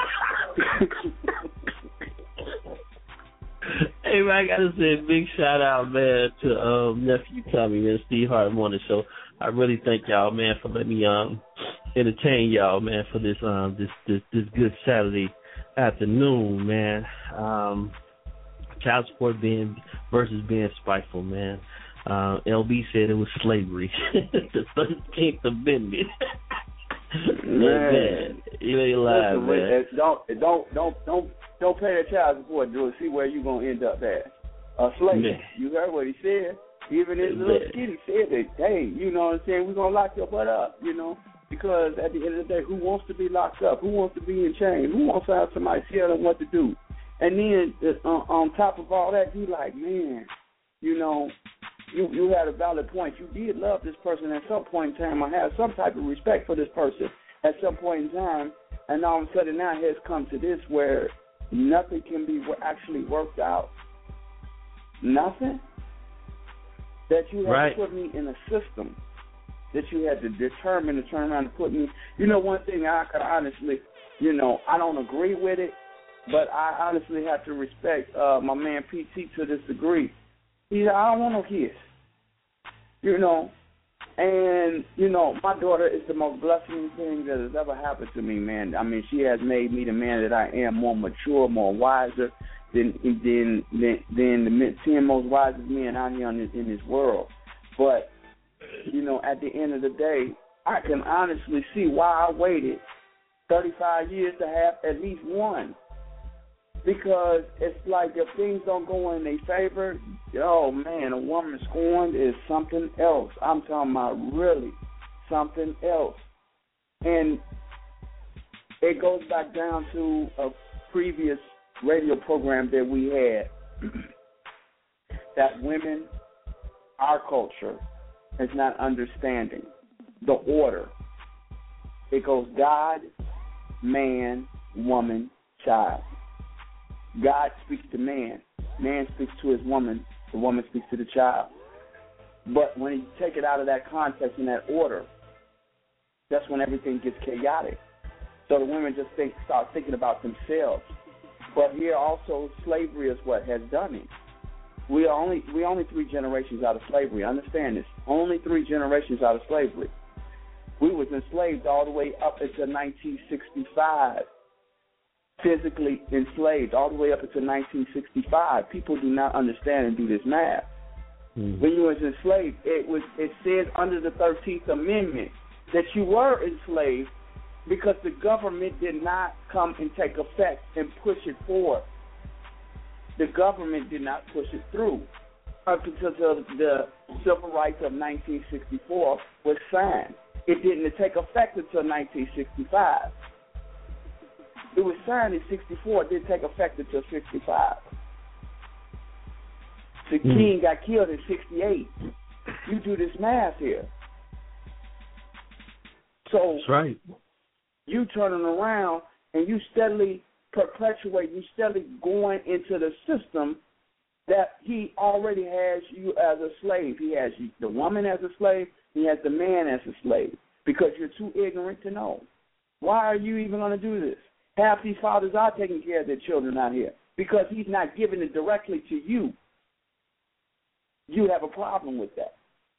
Hey, man, I gotta say a big shout out, man, to um, nephew Tommy and Steve Hart Morning Show. I really thank y'all, man, for letting me um entertain y'all, man, for this um this this this good Saturday afternoon, man. Um, child support being versus being spiteful, man. Uh, L B said it was slavery. The thirteenth Amendment. Man, man, you ain't lying, man. Don't don't don't don't don't pay that child support, Drew. See where you gonna end up at. A slave. Man. You heard what he said. Even his little skitty said that, hey, you know what I'm saying, we're gonna lock your butt up, you know. Because at the end of the day, who wants to be locked up? Who wants to be in chains? Who wants to have somebody tell them what to do? And then uh, on top of all that, you like, man, you know, you you had a valid point. You did love this person at some point in time, or have some type of respect for this person at some point in time, and all of a sudden now it has come to this where nothing can be actually worked out. Nothing. That you had right. to put me in a system. That you had to determine to turn around and put me. You know, one thing I could honestly, you know, I don't agree with it, but I honestly have to respect uh, my man P T to this degree. He said, I don't want no kids. You know, and, you know, my daughter is the most blessing thing that has ever happened to me, man. I mean, she has made me the man that I am, more mature, more wiser than than than, than the ten most wisest men out here in this, in this world. But you know, at the end of the day, I can honestly see why I waited thirty-five years to have at least one. Because it's like if things don't go in their favor, oh, man, a woman scorned is something else. I'm talking about really something else. And it goes back down to a previous radio program that we had, that women, our culture, is not understanding the order. It goes God, man, woman, child. God speaks to man. Man speaks to his woman. The woman speaks to the child. But when you take it out of that context and that order, that's when everything gets chaotic. So the women just think, start thinking about themselves. But here also, slavery is what has done it. We are only we only three generations out of slavery. Understand this. Only three generations out of slavery. We was enslaved all the way up until nineteen sixty-five. Physically enslaved all the way up until nineteen sixty-five. People do not understand and do this math. Mm-hmm. When you was enslaved, it was it says under the thirteenth Amendment that you were enslaved because the government did not come and take effect and push it forward. The government did not push it through up until the Civil Rights of nineteen sixty-four was signed. It didn't take effect until nineteen sixty-five. It was signed in sixty-four. It didn't take effect until sixty-five. The mm. king got killed in sixty-eight. You do this math here. So that's right. You turning around and you steadily perpetuate, you steadily going into the system that he already has you as a slave. He has you, the woman as a slave. He has the man as a slave because you're too ignorant to know. Why are you even going to do this? Half these fathers are taking care of their children out here because he's not giving it directly to you. You have a problem with that.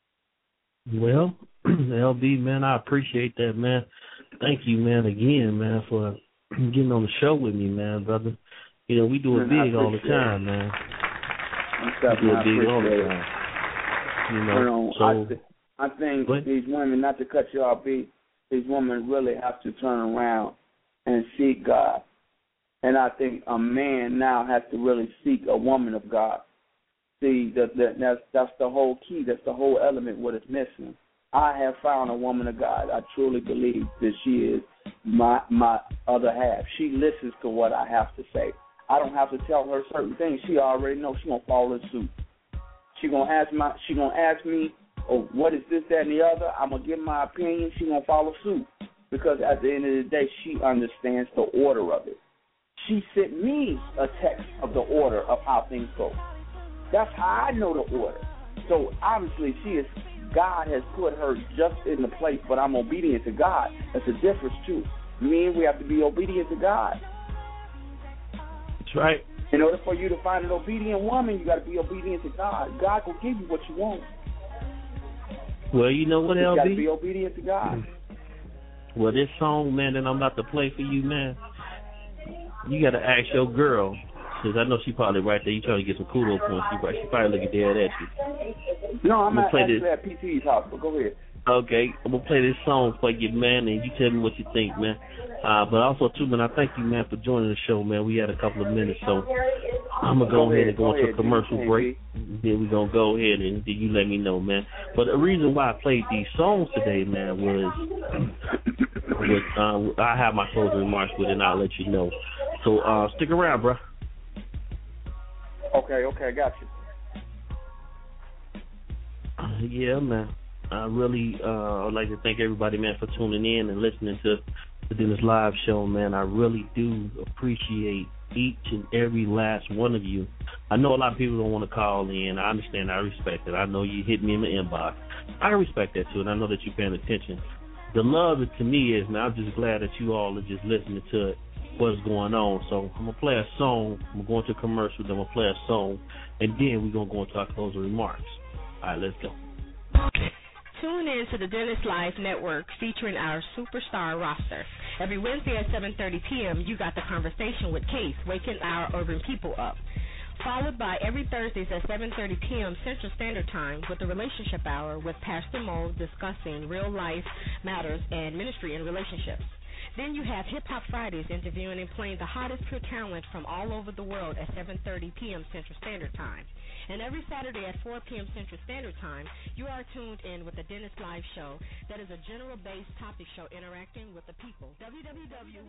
Well, L B, man, I appreciate that, man. Thank you, man, again, man, for getting on the show with me, man, brother. You know, we do it big all the time, man. We do it big all the time. You know, so I, th- I think these women, not to cut you off, B, these women really have to turn around and seek God. And I think a man now has to really seek a woman of God. See, the, the, that's, that's the whole key. That's the whole element what is missing. I have found a woman of God. I truly believe that she is my my other half. She listens to what I have to say. I don't have to tell her certain things. She already knows she's gonna follow suit. She gonna ask my she gonna ask me, oh, what is this, that, and the other? I'm gonna give my opinion. She gonna follow suit because at the end of the day, she understands the order of it. She sent me a text of the order of how things go. That's how I know the order. So obviously, she is. God has put her just in the place, but I'm obedient to God. That's a difference too. Me, we have to be obedient to God. That's right. In order for you to find an obedient woman, you got to be obedient to God. God will give you what you want. Well, you know what, L B? You got to be obedient to God. Well, this song, man, that I'm about to play for you, man, you got to ask your girl, because I know she probably right there. You trying to get some kudos points. She, she probably looking dead at you. No, I'm, I'm not play actually this. at P T's house, but go ahead. Okay, I'm going to play this song for you, man, and you tell me what you think, man. Uh, but also, too, man, I thank you, man, for joining the show, man. We had a couple of minutes, so I'm going to go, go ahead and go, go into a commercial break. Then we're going to go ahead and then you let me know, man. But the reason why I played these songs today, man, was, was uh, I have my closing remarks with it, and I'll let you know. So uh, stick around, bro. Okay, okay, I got you. Yeah, man. I really uh, would like to thank everybody, man, for tuning in and listening to, to this live show, man. I really do appreciate each and every last one of you. I know a lot of people don't want to call in. I understand. I respect it. I know you hit me in the inbox. I respect that, too, and I know that you're paying attention. The love to me is, man, I'm just glad that you all are just listening to what's going on. So I'm going to play a song. I'm going to go into a commercial, then we'll play a song, and then we're going to go into our closing remarks. All right, let's go. Tune in to the Dennis Live Network featuring our superstar roster. Every Wednesday at seven thirty p.m., you got the conversation with Case, waking our urban people up. Followed by every Thursdays at seven thirty p.m. Central Standard Time with the Relationship Hour with Pastor Mo discussing real life matters and ministry and relationships. Then you have Hip Hop Fridays interviewing and playing the hottest pure talent from all over the world at seven thirty p.m. Central Standard Time. And every Saturday at four p.m. Central Standard Time, you are tuned in with the Dennis Live Show that is a general-based topic show interacting with the people. w w w